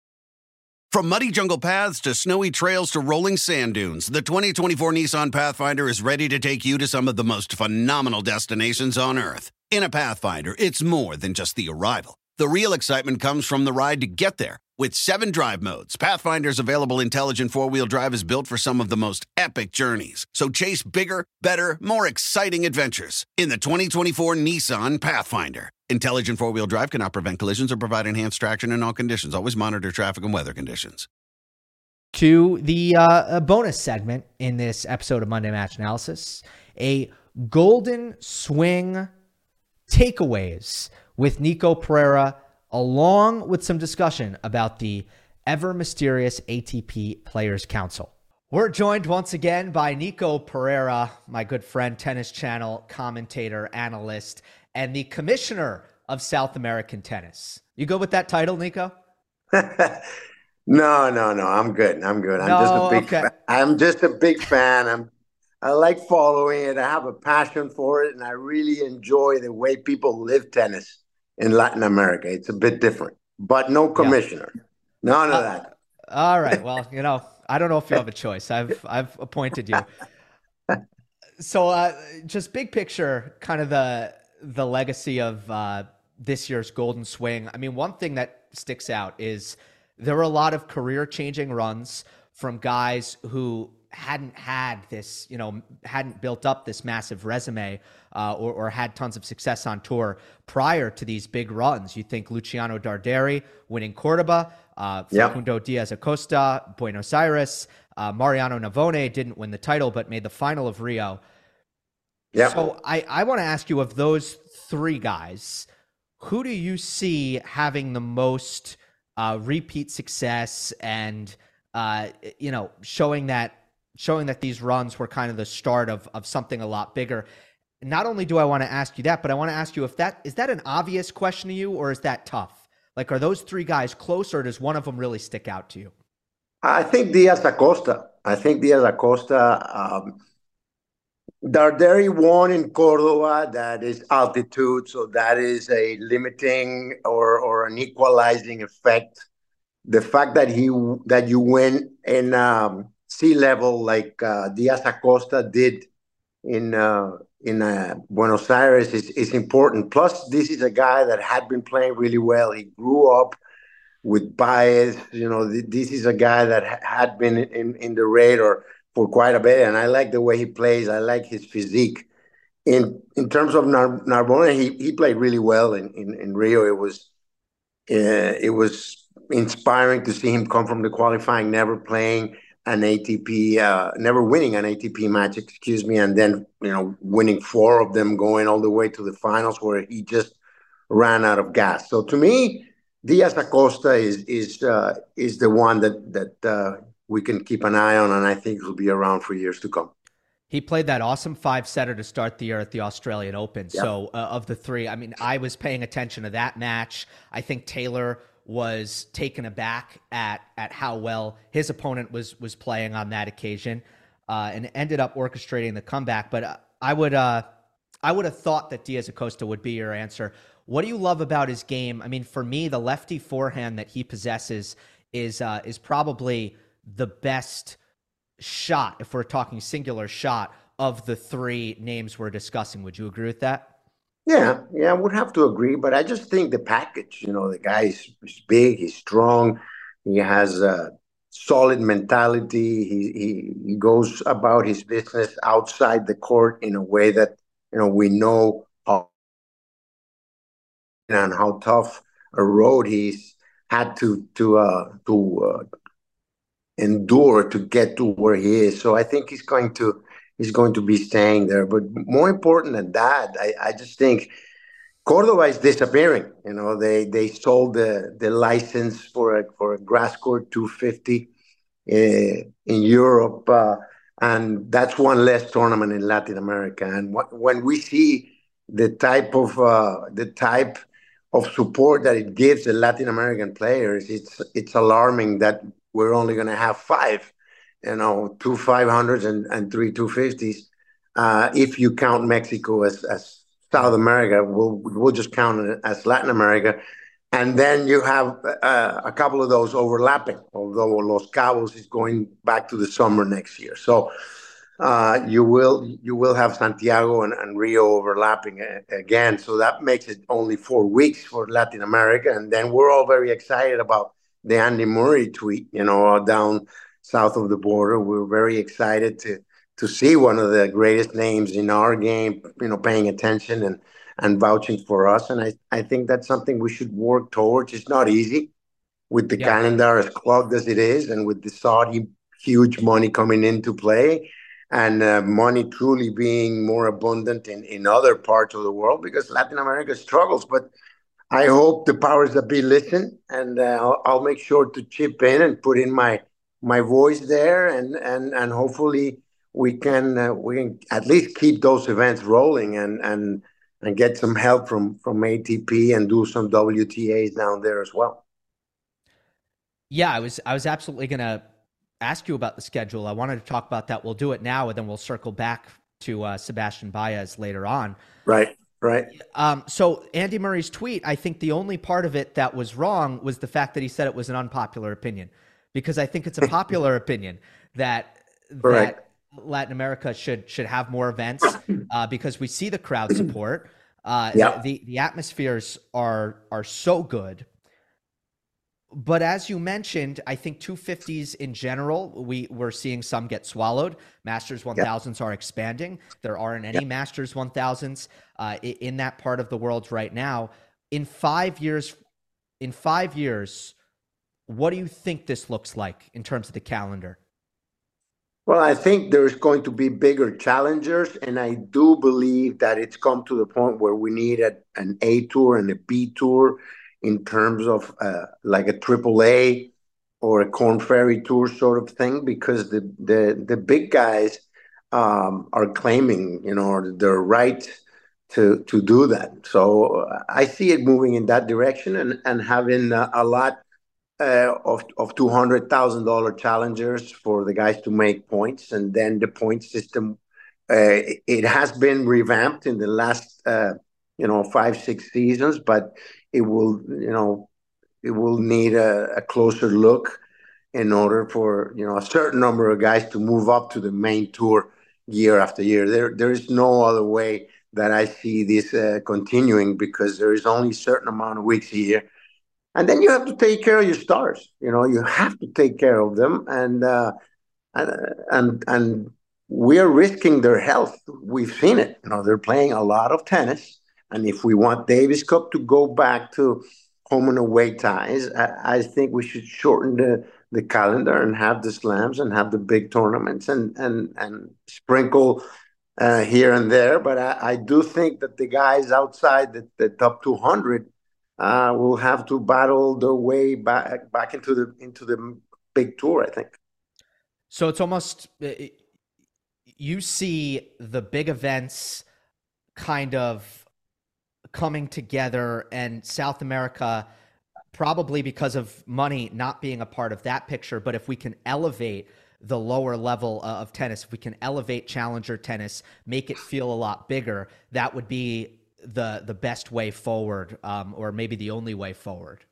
From muddy jungle paths to snowy trails to rolling sand dunes, the twenty twenty-four Nissan Pathfinder is ready to take you to some of the most phenomenal destinations on Earth. In a Pathfinder, it's more than just the arrival. The real excitement comes from the ride to get there. With seven drive modes, Pathfinder's available intelligent four-wheel drive is built for some of the most epic journeys. So chase bigger, better, more exciting adventures in the twenty twenty-four Nissan Pathfinder. Intelligent four-wheel drive cannot prevent collisions or provide enhanced traction in all conditions. Always monitor traffic and weather conditions.
To the uh, bonus segment in this episode of Monday Match Analysis, a golden swing takeaways with Nico Pereira, along with some discussion about the ever mysterious A T P Players Council. We're joined once again by Nico Pereira, my good friend, Tennis Channel commentator, analyst, and the commissioner of South American tennis. You go with that title, Nico?
No, no, no. I'm good. I'm good. I'm
no,
just a big.
Okay.
Fan. I'm just a big fan. I'm. I like following it. I have a passion for it, and I really enjoy the way people live tennis in Latin America. It's a bit different, but no commissioner. Yeah. None of uh, that.
All right. Well, you know, I don't know if you have a choice. I've I've appointed you. So, uh, just big picture, kind of the the legacy of uh, this year's Golden Swing, I mean, one thing that sticks out is there were a lot of career-changing runs from guys who hadn't had this, you know, hadn't built up this massive resume uh, or, or had tons of success on tour prior to these big runs. You think Luciano Darderi winning Cordoba, uh, Facundo yep. Diaz Acosta, Buenos Aires, uh, Mariano Navone didn't win the title but made the final of Rio. Yep. So I, I want to ask you, of those three guys, who do you see having the most uh, repeat success and, uh, you know, showing that showing that these runs were kind of the start of, of something a lot bigger? Not only do I want to ask you that, but I want to ask you if that, is that an obvious question to you, or is that tough? Like, are those three guys close, or does one of them really stick out to you?
I think Diaz Acosta. I think Diaz Acosta, um, Darderi won in Cordoba. That is altitude, so that is a limiting or, or an equalizing effect. The fact that he that you win in um, sea level like uh, Diaz Acosta did in uh, in uh, Buenos Aires is, is important. Plus, this is a guy that had been playing really well. He grew up with Baez. You know, th- this is a guy that ha- had been in, in the radar for quite a bit, and I like the way he plays. I like his physique. In in terms of Nar- Narbona, he he played really well in, in, in Rio. It was uh, it was inspiring to see him come from the qualifying, never playing an A T P, uh, never winning an A T P match, excuse me, and then, you know, winning four of them, going all the way to the finals where he just ran out of gas. So to me, Diaz Acosta is is uh, is the one that that uh, we can keep an eye on, and I think he'll be around for years to come.
He played that awesome five-setter to start the year at the Australian Open. Yep. So uh, of the three, I mean, I was paying attention to that match. I think Taylor was taken aback at at how well his opponent was was playing on that occasion, uh, and ended up orchestrating the comeback. But uh, I would uh, I would have thought that Diaz Acosta would be your answer. What do you love about his game? I mean, for me, the lefty forehand that he possesses is uh, is probably the best shot, if we're talking singular shot, of the three names we're discussing. Would you agree with that?
Yeah, yeah, I would have to agree, but I just think the package, you know, the guy is, is big, he's strong, he has a solid mentality, he, he he goes about his business outside the court in a way that, you know, we know how and how tough a road he's had to to uh, to uh, endure to get to where he is. So I think he's going to he's going to be staying there. But more important than that, I, I just think Cordoba is disappearing. You know, they they sold the the license for a for a grass court two fifty uh, in Europe, uh, and that's one less tournament in Latin America. And wh- when we see the type of uh, the type of support that it gives the Latin American players, it's it's alarming that we're only going to have five, you know, two five hundreds and, and three two fifties. Uh, if you count Mexico as, as South America, we'll we'll just count it as Latin America, and then you have uh, a couple of those overlapping. Although Los Cabos is going back to the summer next year, so uh, you will you will have Santiago and, and Rio overlapping a, again. So that makes it only four weeks for Latin America, and then we're all very excited about the Andy Murray tweet. You know, down south of the border, we're very excited to. to see one of the greatest names in our game, you know, paying attention and, and vouching for us. And I, I think that's something we should work towards. It's not easy with the yeah. calendar as clogged as it is, and with the Saudi huge money coming into play, and uh, money truly being more abundant in, in other parts of the world, because Latin America struggles. But I hope the powers that be listen, and uh, I'll, I'll make sure to chip in and put in my my voice there, and and and hopefully we can uh, we can at least keep those events rolling, and and and get some help from from A T P and do some W T As down there as well.
Yeah, I was I was absolutely going to ask you about the schedule. I wanted to talk about that. We'll do it now, and then we'll circle back to uh, Sebastian Baez later on.
Right, right.
Um, so Andy Murray's tweet, I think the only part of it that was wrong was the fact that he said it was an unpopular opinion, because I think it's a popular opinion that
right.
that Latin America should should have more events uh, because we see the crowd support. Uh,
Yeah.
the, the atmospheres are are so good. But as you mentioned, I think two fifties in general, we, we're seeing some get swallowed. Masters one thousands are expanding. There aren't any
Yeah.
Masters one thousands uh, in that part of the world right now. In five years, in five years, what do you think this looks like in terms of the calendar?
Well, I think there's going to be bigger challengers, and I do believe that it's come to the point where we need a, an A tour and a B tour in terms of uh, like a triple A or a Corn Ferry Tour sort of thing, because the the the big guys um, are claiming, you know, their right to to do that. So uh, I see it moving in that direction, and and having uh, a lot uh, of of two hundred thousand dollar challengers for the guys to make points, and then the point system. Uh, it has been revamped in the last uh, you know five six seasons, but it will you know it will need a, a closer look in order for you know a certain number of guys to move up to the main tour year after year. There there is no other way that I see this uh, continuing, because there is only a certain amount of weeks a year, and then you have to take care of your stars. You know, you have to take care of them, and uh, and and and we are risking their health. We've seen it. You know, they're playing a lot of tennis, and if we want Davis Cup to go back to home and away ties, I, I think we should shorten the the calendar and have the slams and have the big tournaments, and and and sprinkle uh, here and there. But I, I do think that the guys outside the, the top two hundred uh, will have to battle their way back back into the into the big tour, I think.
So it's almost, you see the big events kind of coming together, and South America, probably because of money not being a part of that picture. But if we can elevate the lower level of tennis, if we can elevate challenger tennis, make it feel a lot bigger, that would be the the best way forward, um, or maybe the only way forward.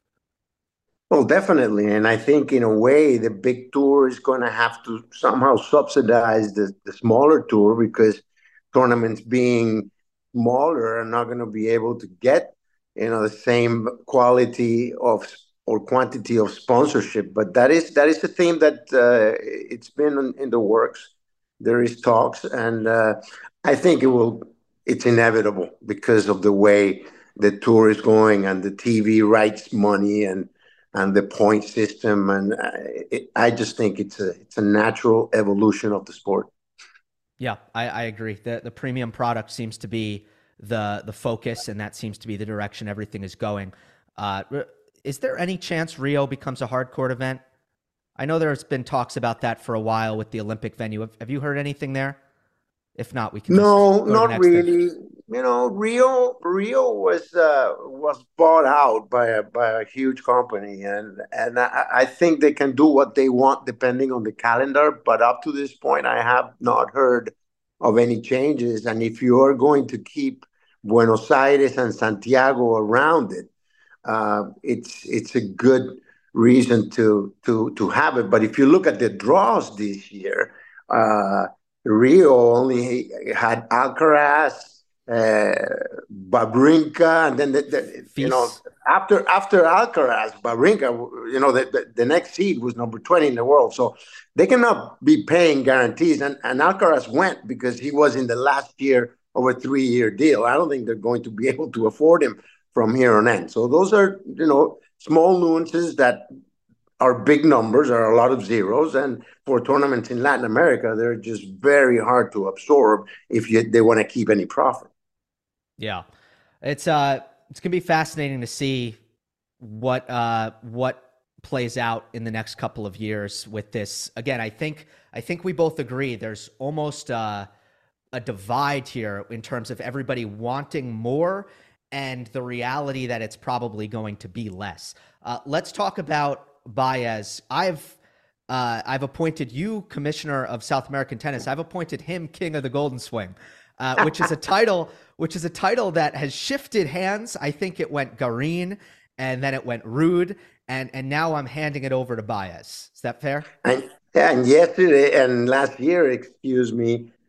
Well, definitely. And I think in a way, the big tour is going to have to somehow subsidize the, the smaller tour, because tournaments being smaller are not going to be able to get, you know, the same quality of or quantity of sponsorship. But that is that is the theme that uh, it's been in, in the works. There is talks, and uh, I think it will. It's inevitable because of the way the tour is going, and the T V rights money, and and the point system, and it, I just think it's a it's a natural evolution of the sport.
Yeah, I, I agree. The the premium product seems to be the the focus, and that seems to be the direction everything is going. Uh, is there any chance Rio becomes a hard court event? I know there's been talks about that for a while with the Olympic venue. Have, have you heard anything there? If not, we can.
No,
just
not really.
Thing.
You know, Rio Rio was uh, was bought out by a by a huge company, and and I, I think they can do what they want depending on the calendar. But up to this point, I have not heard of any changes. And if you are going to keep Buenos Aires and Santiago around it, uh, it's it's a good reason to to to have it. But if you look at the draws this year, uh, Rio only had Alcaraz, uh, Babrinka, and then the, the, you know after after Alcaraz, Babrinka, you know the, the the next seed was number twenty in the world, so they cannot be paying guarantees. And and Alcaraz went because he was in the last year of a three year deal. I don't think they're going to be able to afford him from here on in. So those are you know small nuances that are big numbers, are a lot of zeros, and for tournaments in Latin America, they're just very hard to absorb if you, they want to keep any profit.
Yeah, it's uh, it's gonna be fascinating to see what uh what plays out in the next couple of years with this. Again, I think I think we both agree there's almost uh, a divide here in terms of everybody wanting more and the reality that it's probably going to be less. Uh, let's talk about Baez. I've uh, I've appointed you commissioner of South American tennis. I've appointed him king of the Golden Swing, uh, which is a title which is a title that has shifted hands. I think it went Garin, and then it went Ruud, and and now I'm handing it over to Baez. Is that fair?
And, and yesterday and last year, excuse me,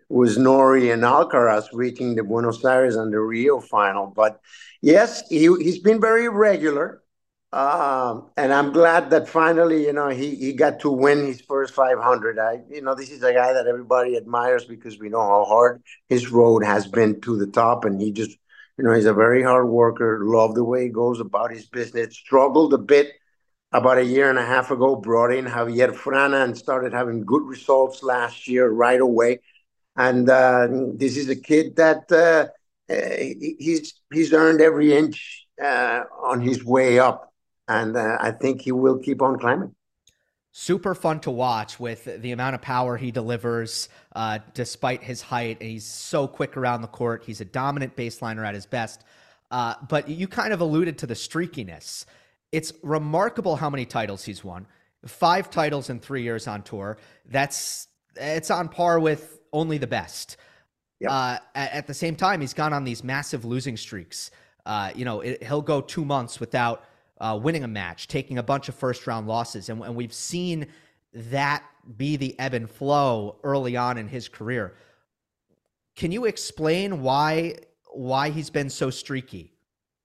was Nori and Alcaraz reaching the Buenos Aires and the Rio final. But yes, he, he's been very regular. Um, and I'm glad that finally, you know, he, he got to win his first five hundred. I, you know, this is a guy that everybody admires because we know how hard his road has been to the top. And he just, you know, he's a very hard worker, love the way he goes about his business, struggled a bit about a year and a half ago, brought in Javier Frana and started having good results last year right away. And uh, this is a kid that uh, he's, he's earned every inch uh, on his way up. And uh, I think he will keep on climbing.
Super fun to watch with the amount of power he delivers, uh, despite his height. He's so quick around the court. He's a dominant baseliner at his best. Uh, but you kind of alluded to the streakiness. It's remarkable how many titles he's won. Five titles in three years on tour. That's it's on par with only the best. Yep. Uh, at, at the same time, he's gone on these massive losing streaks. Uh, you know, it, he'll go two months without Uh, winning a match, taking a bunch of first round losses. And, and we've seen that be the ebb and flow early on in his career. Can you explain why, why he's been so streaky?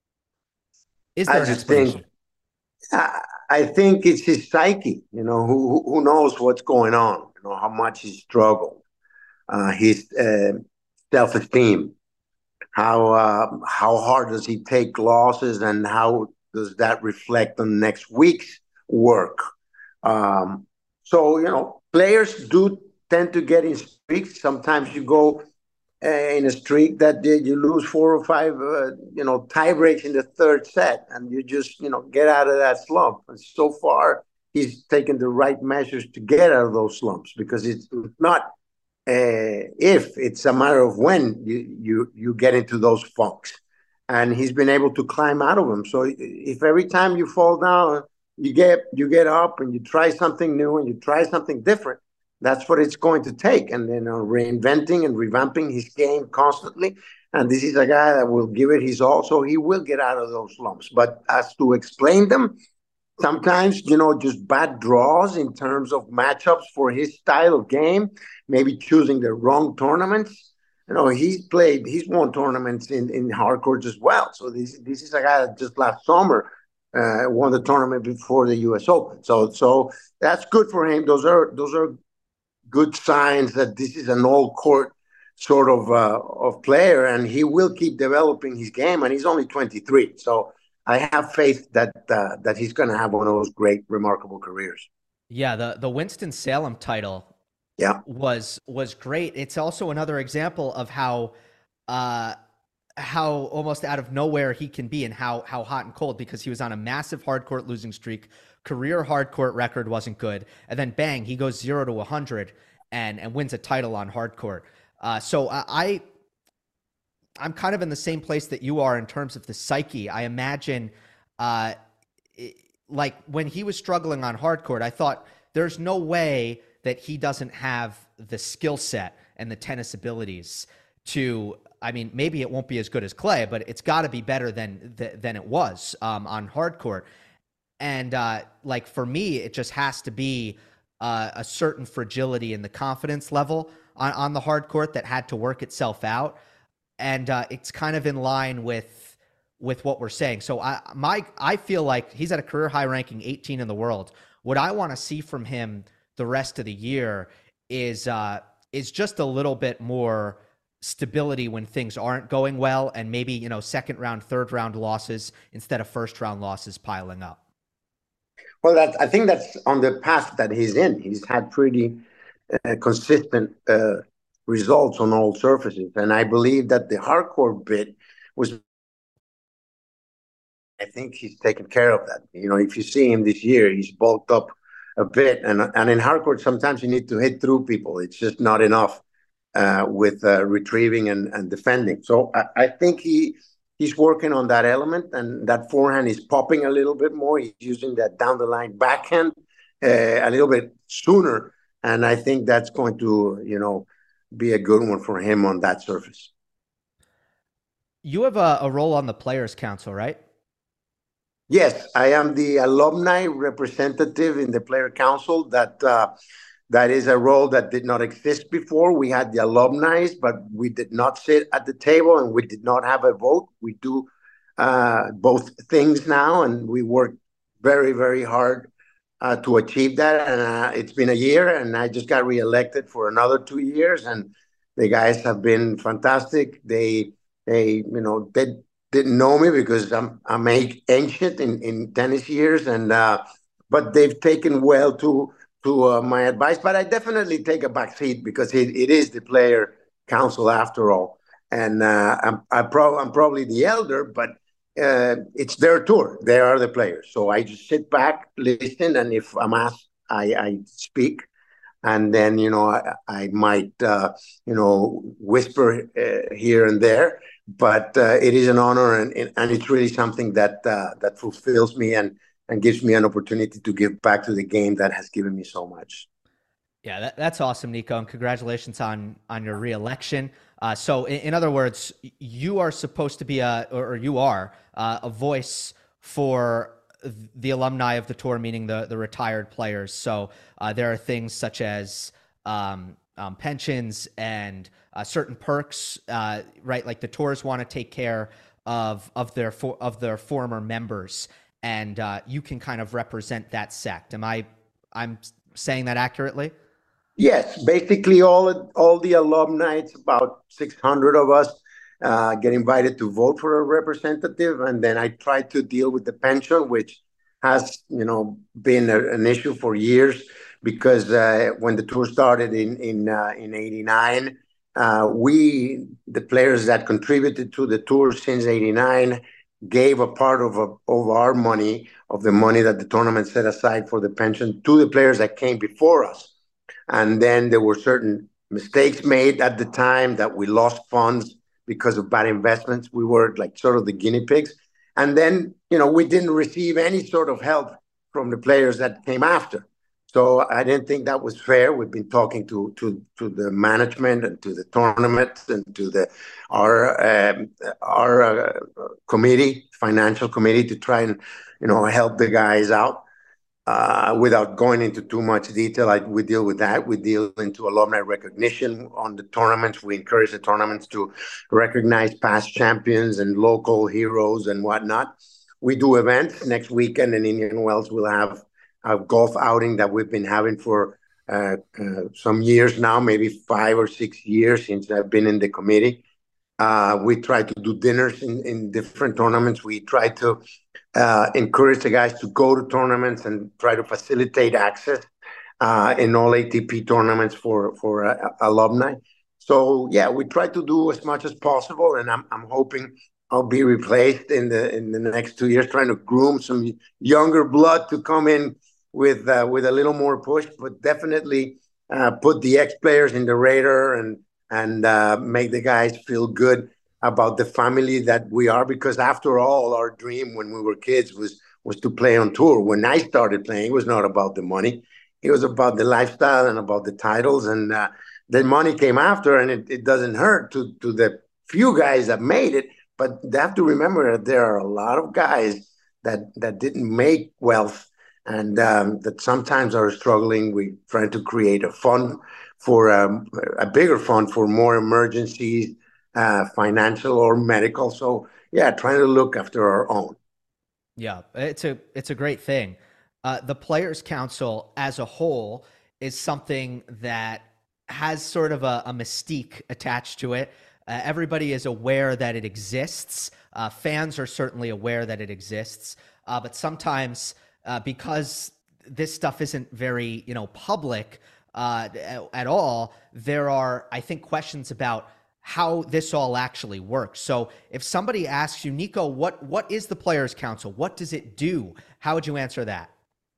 Is there
I
an
explanation? Think, I, I think it's his psyche, you know, who, who knows what's going on, you know, how much he's struggled, uh, his uh, self-esteem, how, uh, how hard does he take losses and how does that reflect on next week's work? Um, so, you know, players do tend to get in streaks. Sometimes you go uh, in a streak that uh, you lose four or five, uh, you know, tie breaks in the third set, and you just, you know, get out of that slump. And so far, he's taken the right measures to get out of those slumps, because it's not uh, if, it's a matter of when you, you, you get into those funks. And he's been able to climb out of them. So if every time you fall down, you get you get up and you try something new and you try something different, that's what it's going to take. And then uh, reinventing and revamping his game constantly. And this is a guy that will give it his all, so he will get out of those slumps. But as to explain them, sometimes, you know, just bad draws in terms of matchups for his style of game, maybe choosing the wrong tournaments. You know, he's played, he's won tournaments in, in hard courts as well. So this this is a guy that just last summer uh, won the tournament before the U S Open. So so that's good for him. Those are those are good signs that this is an all court sort of uh, of player, and he will keep developing his game. And he's only twenty-three, so I have faith that uh, that he's going to have one of those great, remarkable careers.
Yeah, the the Winston-Salem title.
Yeah,
was was great. It's also another example of how uh, how almost out of nowhere he can be, and how how hot and cold, because he was on a massive hard court losing streak. Career hard court record wasn't good, and then bang, he goes zero to a hundred and and wins a title on hard court. Uh, so I I'm kind of in the same place that you are in terms of the psyche. I imagine, uh, it, like when he was struggling on hard court, I thought there's no way that he doesn't have the skill set and the tennis abilities to, I mean, maybe it won't be as good as clay, but it's got to be better than than it was um, on hard court. And uh, like for me, it just has to be uh, a certain fragility in the confidence level on, on the hard court that had to work itself out. And uh, it's kind of in line with with what we're saying. So I my I feel like he's at a career high ranking eighteen in the world. What I want to see from him the rest of the year is uh, is just a little bit more stability when things aren't going well, and maybe, you know, second round, third round losses instead of first round losses piling up.
Well, that I think that's on the path that he's in. He's had pretty uh, consistent uh, results on all surfaces, and I believe that the hardcore bit was. I think he's taken care of that. You know, if you see him this year, he's bulked up a bit, and and in hardcore sometimes you need to hit through people. It's just not enough uh, with uh, retrieving and, and defending. So I, I think he he's working on that element, and that forehand is popping a little bit more. He's using that down the line backhand uh, a little bit sooner, and I think that's going to, you know, be a good one for him on that surface.
You have a, a role on the Players Council, right?
Yes, I am the alumni representative in the Player Council that uh, That is a role that did not exist before. We had the alumni, but we did not sit at the table and we did not have a vote. We do uh, both things now, and we work very, very hard uh, to achieve that. And uh, it's been a year, and I just got reelected for another two years. And the guys have been fantastic. They, they, you know, they didn't know me because I'm I'm ancient in, in tennis years, and uh, but they've taken well to. to uh, my advice, but I definitely take a back seat because it, it is the player council after all. And uh, I'm, I pro- I'm probably the elder, but uh, it's their tour. They are the players. So I just sit back, listen, and if I'm asked, I, I speak. And then, you know, I, I might, uh, you know, whisper uh, here and there, but uh, it is an honor, and, and it's really something that uh, that fulfills me and and gives me an opportunity to give back to the game that has given me so much.
Yeah, that, that's awesome, Nico, and congratulations on on your reelection. Uh, so, in, in other words, you are supposed to be a, or you are uh, a voice for the alumni of the tour, meaning the the retired players. So, uh, there are things such as um, um, pensions and uh, certain perks, uh, right? Like the tours want to take care of of their for, of their former members. And uh, you can kind of represent that sect. Am I, I'm saying that accurately?
Yes, basically all all the alumni, it's about six hundred of us, uh, get invited to vote for a representative, and then I try to deal with the pension, which has, you know, been a, an issue for years because uh, when the tour started in in uh, in eighty-nine, uh, we the players that contributed to the tour since eighty-nine. Gave a part of, a, of our money, of the money that the tournament set aside for the pension to the players that came before us. And then there were certain mistakes made at the time that we lost funds because of bad investments. We were like sort of the guinea pigs. And then, you know, we didn't receive any sort of help from the players that came after. So I didn't think that was fair. We've been talking to to to the management and to the tournament and to the our um, our uh, committee, financial committee, to try and, you know, help the guys out. Uh, without going into too much detail, I, we deal with that. We deal into alumni recognition on the tournaments. We encourage the tournaments to recognize past champions and local heroes and whatnot. We do events. Next weekend in Indian Wells, we'll have a golf outing that we've been having for uh, uh, some years now, maybe five or six years since I've been in the committee. Uh, we try to do dinners in, in different tournaments. We try to uh, encourage the guys to go to tournaments and try to facilitate access uh, in all A T P tournaments for, for uh, alumni. So, yeah, we try to do as much as possible, and I'm I'm hoping I'll be replaced in the in the next two years, trying to groom some younger blood to come in with uh, with a little more push, but definitely uh, put the ex-players in the radar and and uh, make the guys feel good about the family that we are. Because after all, our dream when we were kids was was to play on tour. When I started playing, it was not about the money. It was about the lifestyle and about the titles. And uh, the money came after, and it, it doesn't hurt to to the few guys that made it. But they have to remember that there are a lot of guys that that didn't make wealth and um, that sometimes are struggling. We trying to create a fund for um, a bigger fund for more emergencies, uh, financial or medical. So yeah, trying to look after our own.
Yeah, it's a it's a great thing. Uh, the Players Council as a whole is something that has sort of a, a mystique attached to it. Uh, everybody is aware that it exists. Uh, fans are certainly aware that it exists. Uh, but sometimes uh, because this stuff isn't very, you know, public uh, at all, there are, I think, questions about how this all actually works. So if somebody asks you, Nico, what what is the Players Council? What does it do? How would you answer that?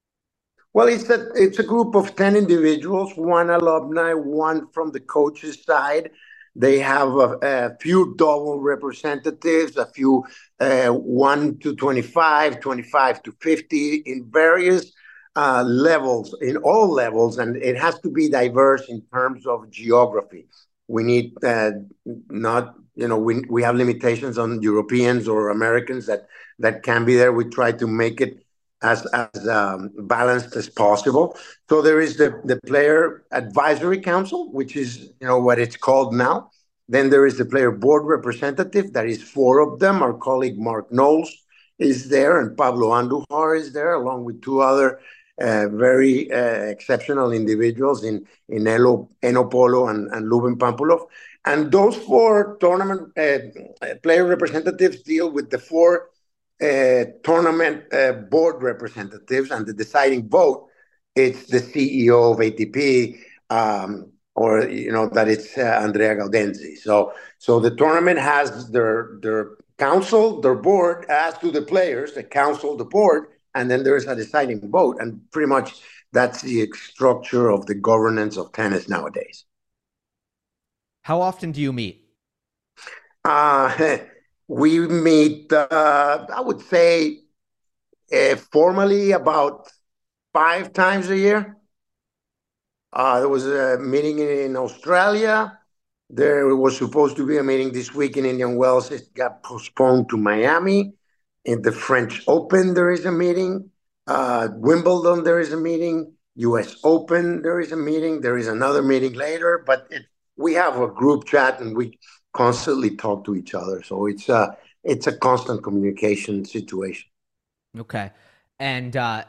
Well, it's a, it's a group of ten individuals, one alumni, one from the coach's side. They have a, a few double representatives, a few uh, one to twenty-five, twenty-five to fifty in various uh, levels, in all levels. And it has to be diverse in terms of geography. We need uh, not, you know, we we have limitations on Europeans or Americans that, that can be there. We try to make it as as um, balanced as possible. So there is the the player advisory council, which is you know what it's called now. Then there is the player board representative. That is four of them. Our colleague Mark Knowles is there, and Pablo Andujar is there, along with two other uh, very uh, exceptional individuals in in Elo, Eno Polo and, and Luben Pampulov. And those four tournament uh, player representatives deal with the four uh, tournament uh, board representatives, and the deciding vote, it's the C E O of A T P, um, or you know that it's uh, Andrea Gaudenzi. So, so the tournament has their their council, their board, as to the players, the council, the board, and then there's a deciding vote, and pretty much that's the structure of the governance of tennis nowadays.
How often do you meet?
Uh, we meet, uh, I would say, uh, formally about five times a year. Uh, there was a meeting in Australia. There was supposed to be a meeting this week in Indian Wells. It got postponed to Miami. In the French Open, there is a meeting. Uh, Wimbledon, there is a meeting. U S Open, there is a meeting. There is another meeting later, but it, we have a group chat and we constantly talk to each other. So it's a, it's a constant communication situation.
Okay. And uh,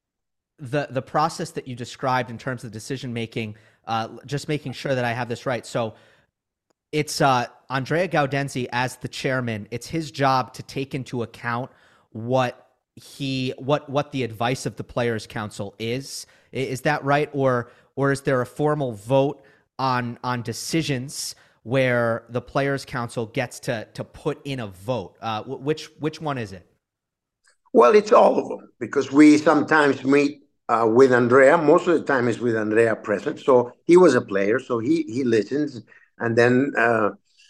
the the process that you described in terms of decision making, uh, just making sure that I have this right. So it's uh, Andrea Gaudenzi as the chairman. It's his job to take into account what he what what the advice of the Players Council is. Is that right, or or is there a formal vote on on decisions where the Players Council gets to to put in a vote? Uh, which which one is it?
Well, it's all of them, because we sometimes meet uh, with Andrea. Most of the time is with Andrea present. So he was a player, so he he listens. And then uh,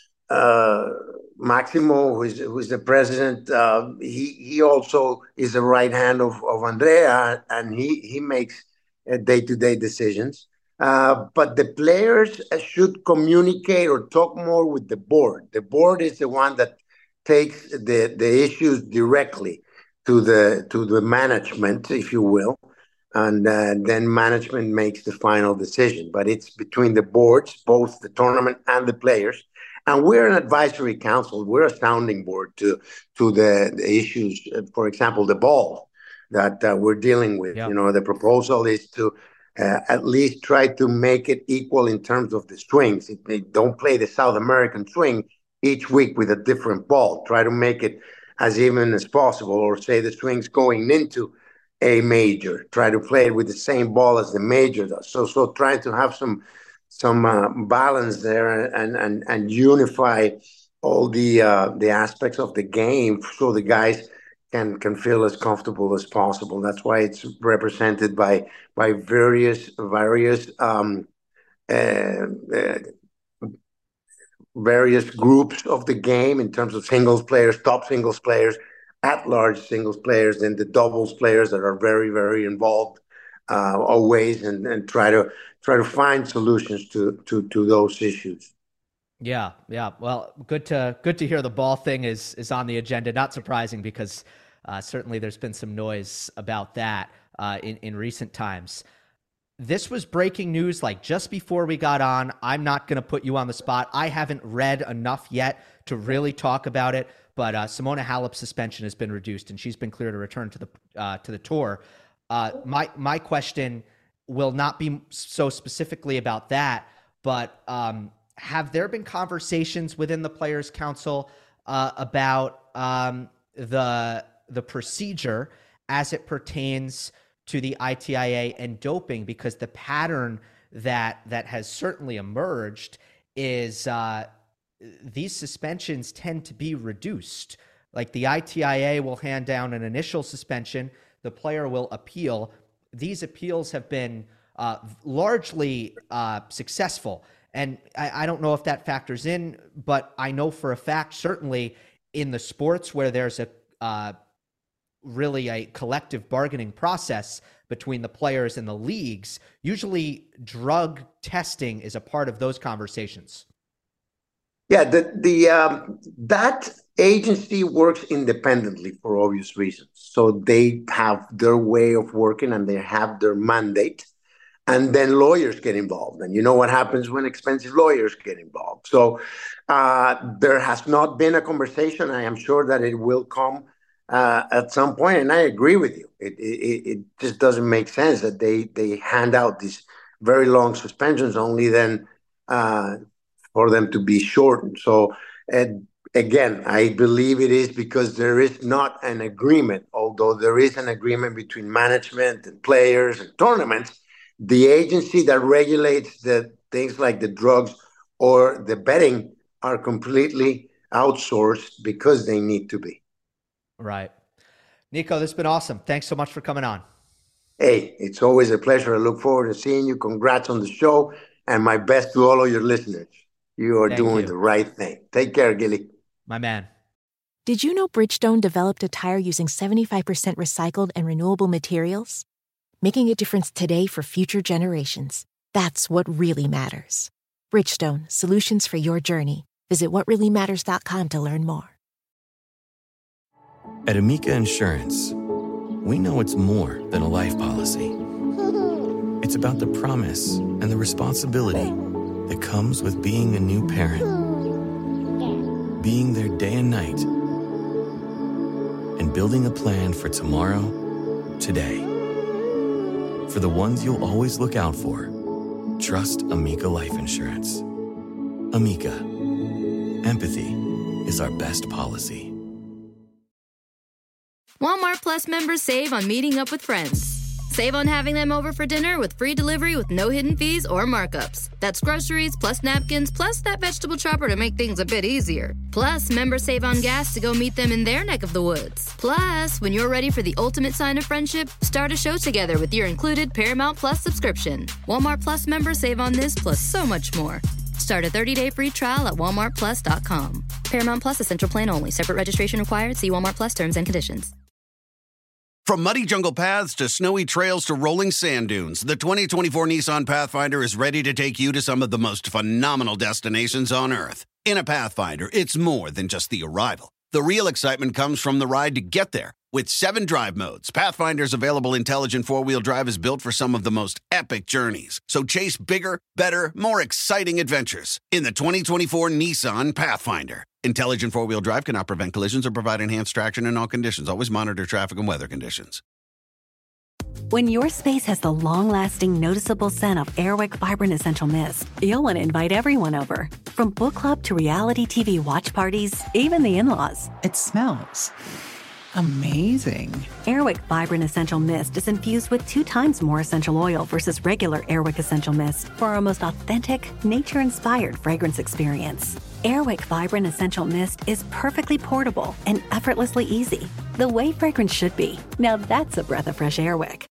uh, Maximo, who is, who is the president, uh, he he also is the right hand of, of Andrea, and he, he makes uh, day-to-day decisions. Uh, but the players should communicate or talk more with the board. The board is the one that takes the, the issues directly to the to the management, if you will, and uh, then management makes the final decision. But it's between the boards, both the tournament and the players, and we're an advisory council. We're a sounding board to to the, the issues. For example, the ball that uh, we're dealing with. Yeah. You know, the proposal is to uh, at least try to make it equal in terms of the swings. If they don't play the South American swing each week with a different ball, try to make it as even as possible, or say the swings going into a major, try to play it with the same ball as the major does. So, so trying to have some some uh, balance there, and and and unify all the uh, the aspects of the game, so the guys can can feel as comfortable as possible. That's why it's represented by by various various um, uh, uh, various groups of the game in terms of singles players, top singles players, at-large singles players, and the doubles players that are very, very involved uh, always, and, and try to try to find solutions to to to those issues.
Yeah, yeah. Well, good to good to hear the ball thing is is on the agenda. Not surprising, because uh, certainly there's been some noise about that uh, in in recent times. This was breaking news like just before we got on. I'm not going to put you on the spot. I haven't read enough yet to really talk about it, but uh, Simona Halep's suspension has been reduced, and she's been cleared to return to the uh, to the tour. Uh, my my question will not be so specifically about that, but um, have there been conversations within the Players Council uh, about um, the the procedure as it pertains to the I T I A and doping? Because the pattern that that has certainly emerged is uh, these suspensions tend to be reduced. Like the I T I A will hand down an initial suspension, the player will appeal. These appeals have been uh, largely uh, successful. And I, I don't know if that factors in, but I know for a fact, certainly in the sports where there's a uh, really a collective bargaining process between the players and the leagues, usually drug testing is a part of those conversations.
Yeah, the the um, that agency works independently for obvious reasons. So they have their way of working and they have their mandate. And then lawyers get involved. And you know what happens when expensive lawyers get involved. So uh, there has not been a conversation. I am sure that it will come uh, at some point. And I agree with you. It, it, it just doesn't make sense that they, they hand out these very long suspensions only then uh, for them to be shortened. So and again, I believe it is because there is not an agreement, although there is an agreement between management and players and tournaments. The agency that regulates the things like the drugs or the betting are completely outsourced because they need to be.
Right. Nico, this has been awesome. Thanks so much for coming on.
Hey, it's always a pleasure. I look forward to seeing you. Congrats on the show, and my best to all of your listeners. You are Thank doing you. the right thing. Take care, Gilly.
My man.
Did you know Bridgestone developed a tire using seventy-five percent recycled and renewable materials? Making a difference today for future generations. That's what really matters. Bridgestone, solutions for your journey. Visit what really matters dot com to learn more.
At Amica Insurance, we know it's more than a life policy. It's about the promise and the responsibility that comes with being a new parent. Being there day and night. And building a plan for tomorrow, today. For the ones you'll always look out for, trust Amica Life Insurance. Amica. Empathy is our best policy.
Walmart Plus members save on meeting up with friends. Save on having them over for dinner with free delivery with no hidden fees or markups. That's groceries plus napkins plus that vegetable chopper to make things a bit easier. Plus, members save on gas to go meet them in their neck of the woods. Plus, when you're ready for the ultimate sign of friendship, start a show together with your included Paramount Plus subscription. Walmart Plus members save on this plus so much more. Start a thirty-day free trial at walmart plus dot com. Paramount Plus Essential Plan only. Separate registration required. See Walmart Plus terms and conditions.
From muddy jungle paths to snowy trails to rolling sand dunes, the twenty twenty-four Nissan Pathfinder is ready to take you to some of the most phenomenal destinations on Earth. In a Pathfinder, it's more than just the arrival. The real excitement comes from the ride to get there. With seven drive modes, Pathfinder's available intelligent four-wheel drive is built for some of the most epic journeys. So chase bigger, better, more exciting adventures in the twenty twenty-four Nissan Pathfinder. Intelligent four-wheel drive cannot prevent collisions or provide enhanced traction in all conditions. Always monitor traffic and weather conditions.
When your space has the long-lasting, noticeable scent of Airwick Vibrant Essential Mist, you'll want to invite everyone over. From book club to reality T V watch parties, even the in-laws.
It smells amazing.
Airwick Vibrant Essential Mist is infused with two times more essential oil versus regular Airwick Essential Mist for our most authentic, nature-inspired fragrance experience. Airwick Vibrant Essential Mist is perfectly portable and effortlessly easy. The way fragrance should be. Now that's a breath of fresh Airwick.